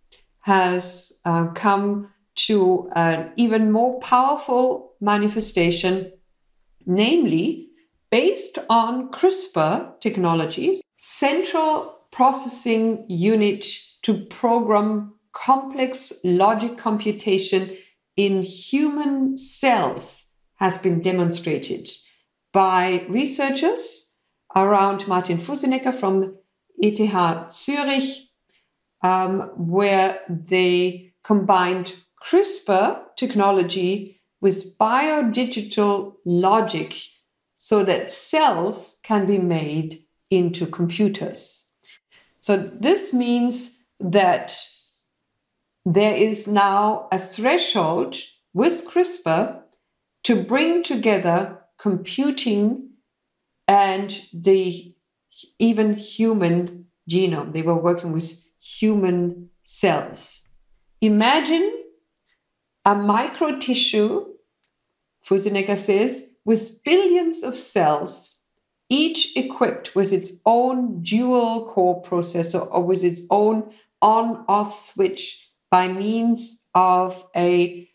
has uh, come to an even more powerful manifestation, namely, based on CRISPR technologies, central processing unit to program complex logic computation in human cells has been demonstrated by researchers around Martin Fussenegger from the E T H Zurich, um, where they combined CRISPR technology with biodigital logic so that cells can be made into computers. So this means that there is now a threshold with CRISPR to bring together computing and the even human genome. They were working with human cells. Imagine a micro tissue, Fussenegger says, with billions of cells, each equipped with its own dual core processor or with its own on-off switch by means of a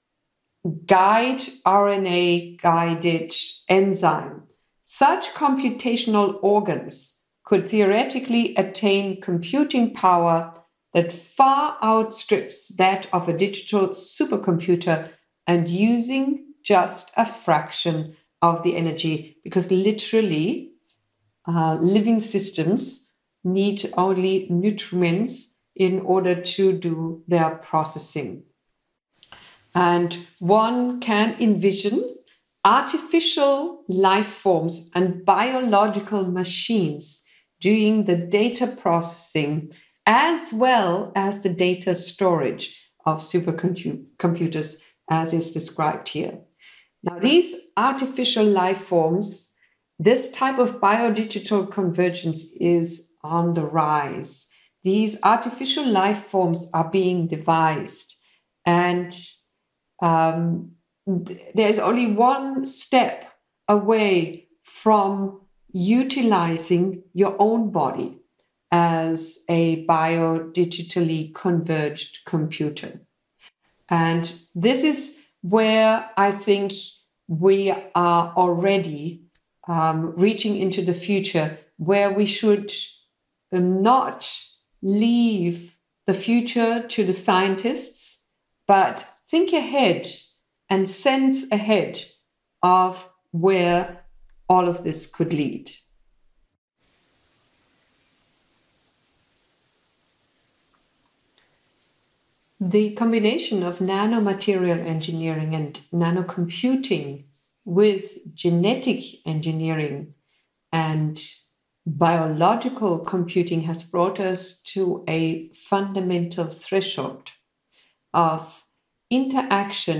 guide R N A guided enzyme. Such computational organs could theoretically attain computing power that far outstrips that of a digital supercomputer, and using just a fraction of the energy, because literally uh, living systems need only nutrients in order to do their processing. And one can envision artificial life forms and biological machines doing the data processing as well as the data storage of supercomputers, as is described here. Now, these artificial life forms, this type of biodigital convergence is on the rise. These artificial life forms are being devised, and um, th- there's only one step away from utilizing your own body as a biodigitally converged computer. And this is where I think we are already um, reaching into the future, where we should not leave the future to the scientists, but think ahead and sense ahead of where all of this could lead. The combination of nanomaterial engineering and nanocomputing with genetic engineering and biological computing has brought us to a fundamental threshold of interaction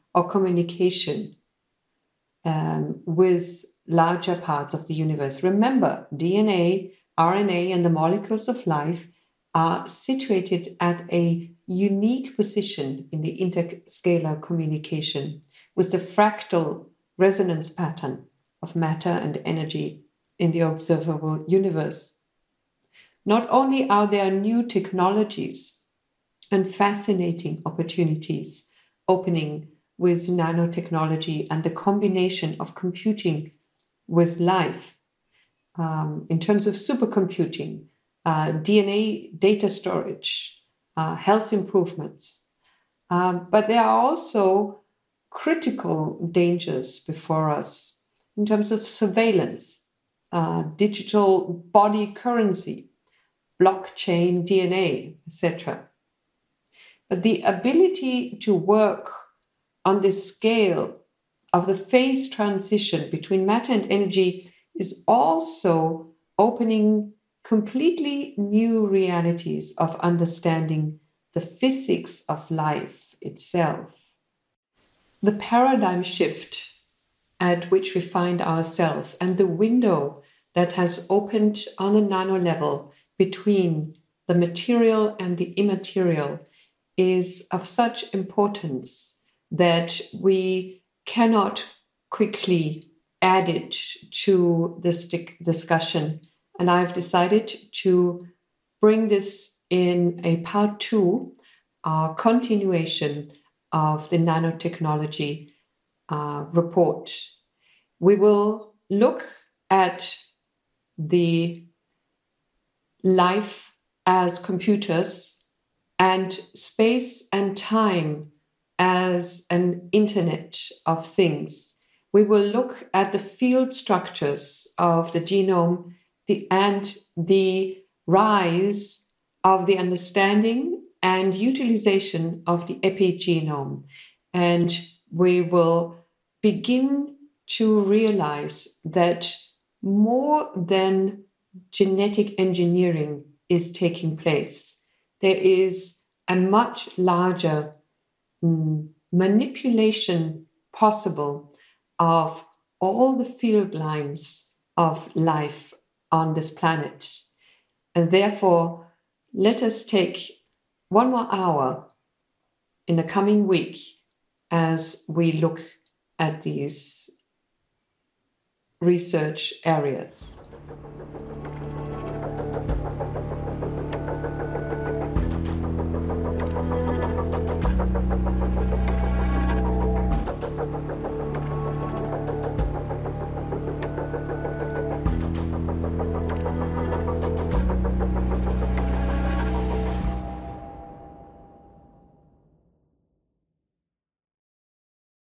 or communication um, with larger parts of the universe. Remember, D N A, R N A, and the molecules of life are situated at a unique position in the interscalar communication with the fractal resonance pattern of matter and energy in the observable universe. Not only are there new technologies and fascinating opportunities opening with nanotechnology and the combination of computing with life, um, in terms of supercomputing, uh, D N A data storage, uh, health improvements. Um, but there are also critical dangers before us in terms of surveillance, uh, digital body currency, blockchain D N A, et cetera. But the ability to work on this scale of the phase transition between matter and energy is also opening completely new realities of understanding the physics of life itself. The paradigm shift at which we find ourselves and the window that has opened on a nano level between the material and the immaterial is of such importance that we cannot quickly add it to this discussion. And I've decided to bring this in a part two, a continuation of the nanotechnology uh, report. We will look at the life as computers and space and time as an internet of things. We will look at the field structures of the genome the, and the rise of the understanding and utilization of the epigenome. And we will begin to realize that more than genetic engineering is taking place. There is a much larger mm, manipulation possible of all the field lines of life on this planet. And therefore, let us take one more hour in the coming week as we look at these research areas.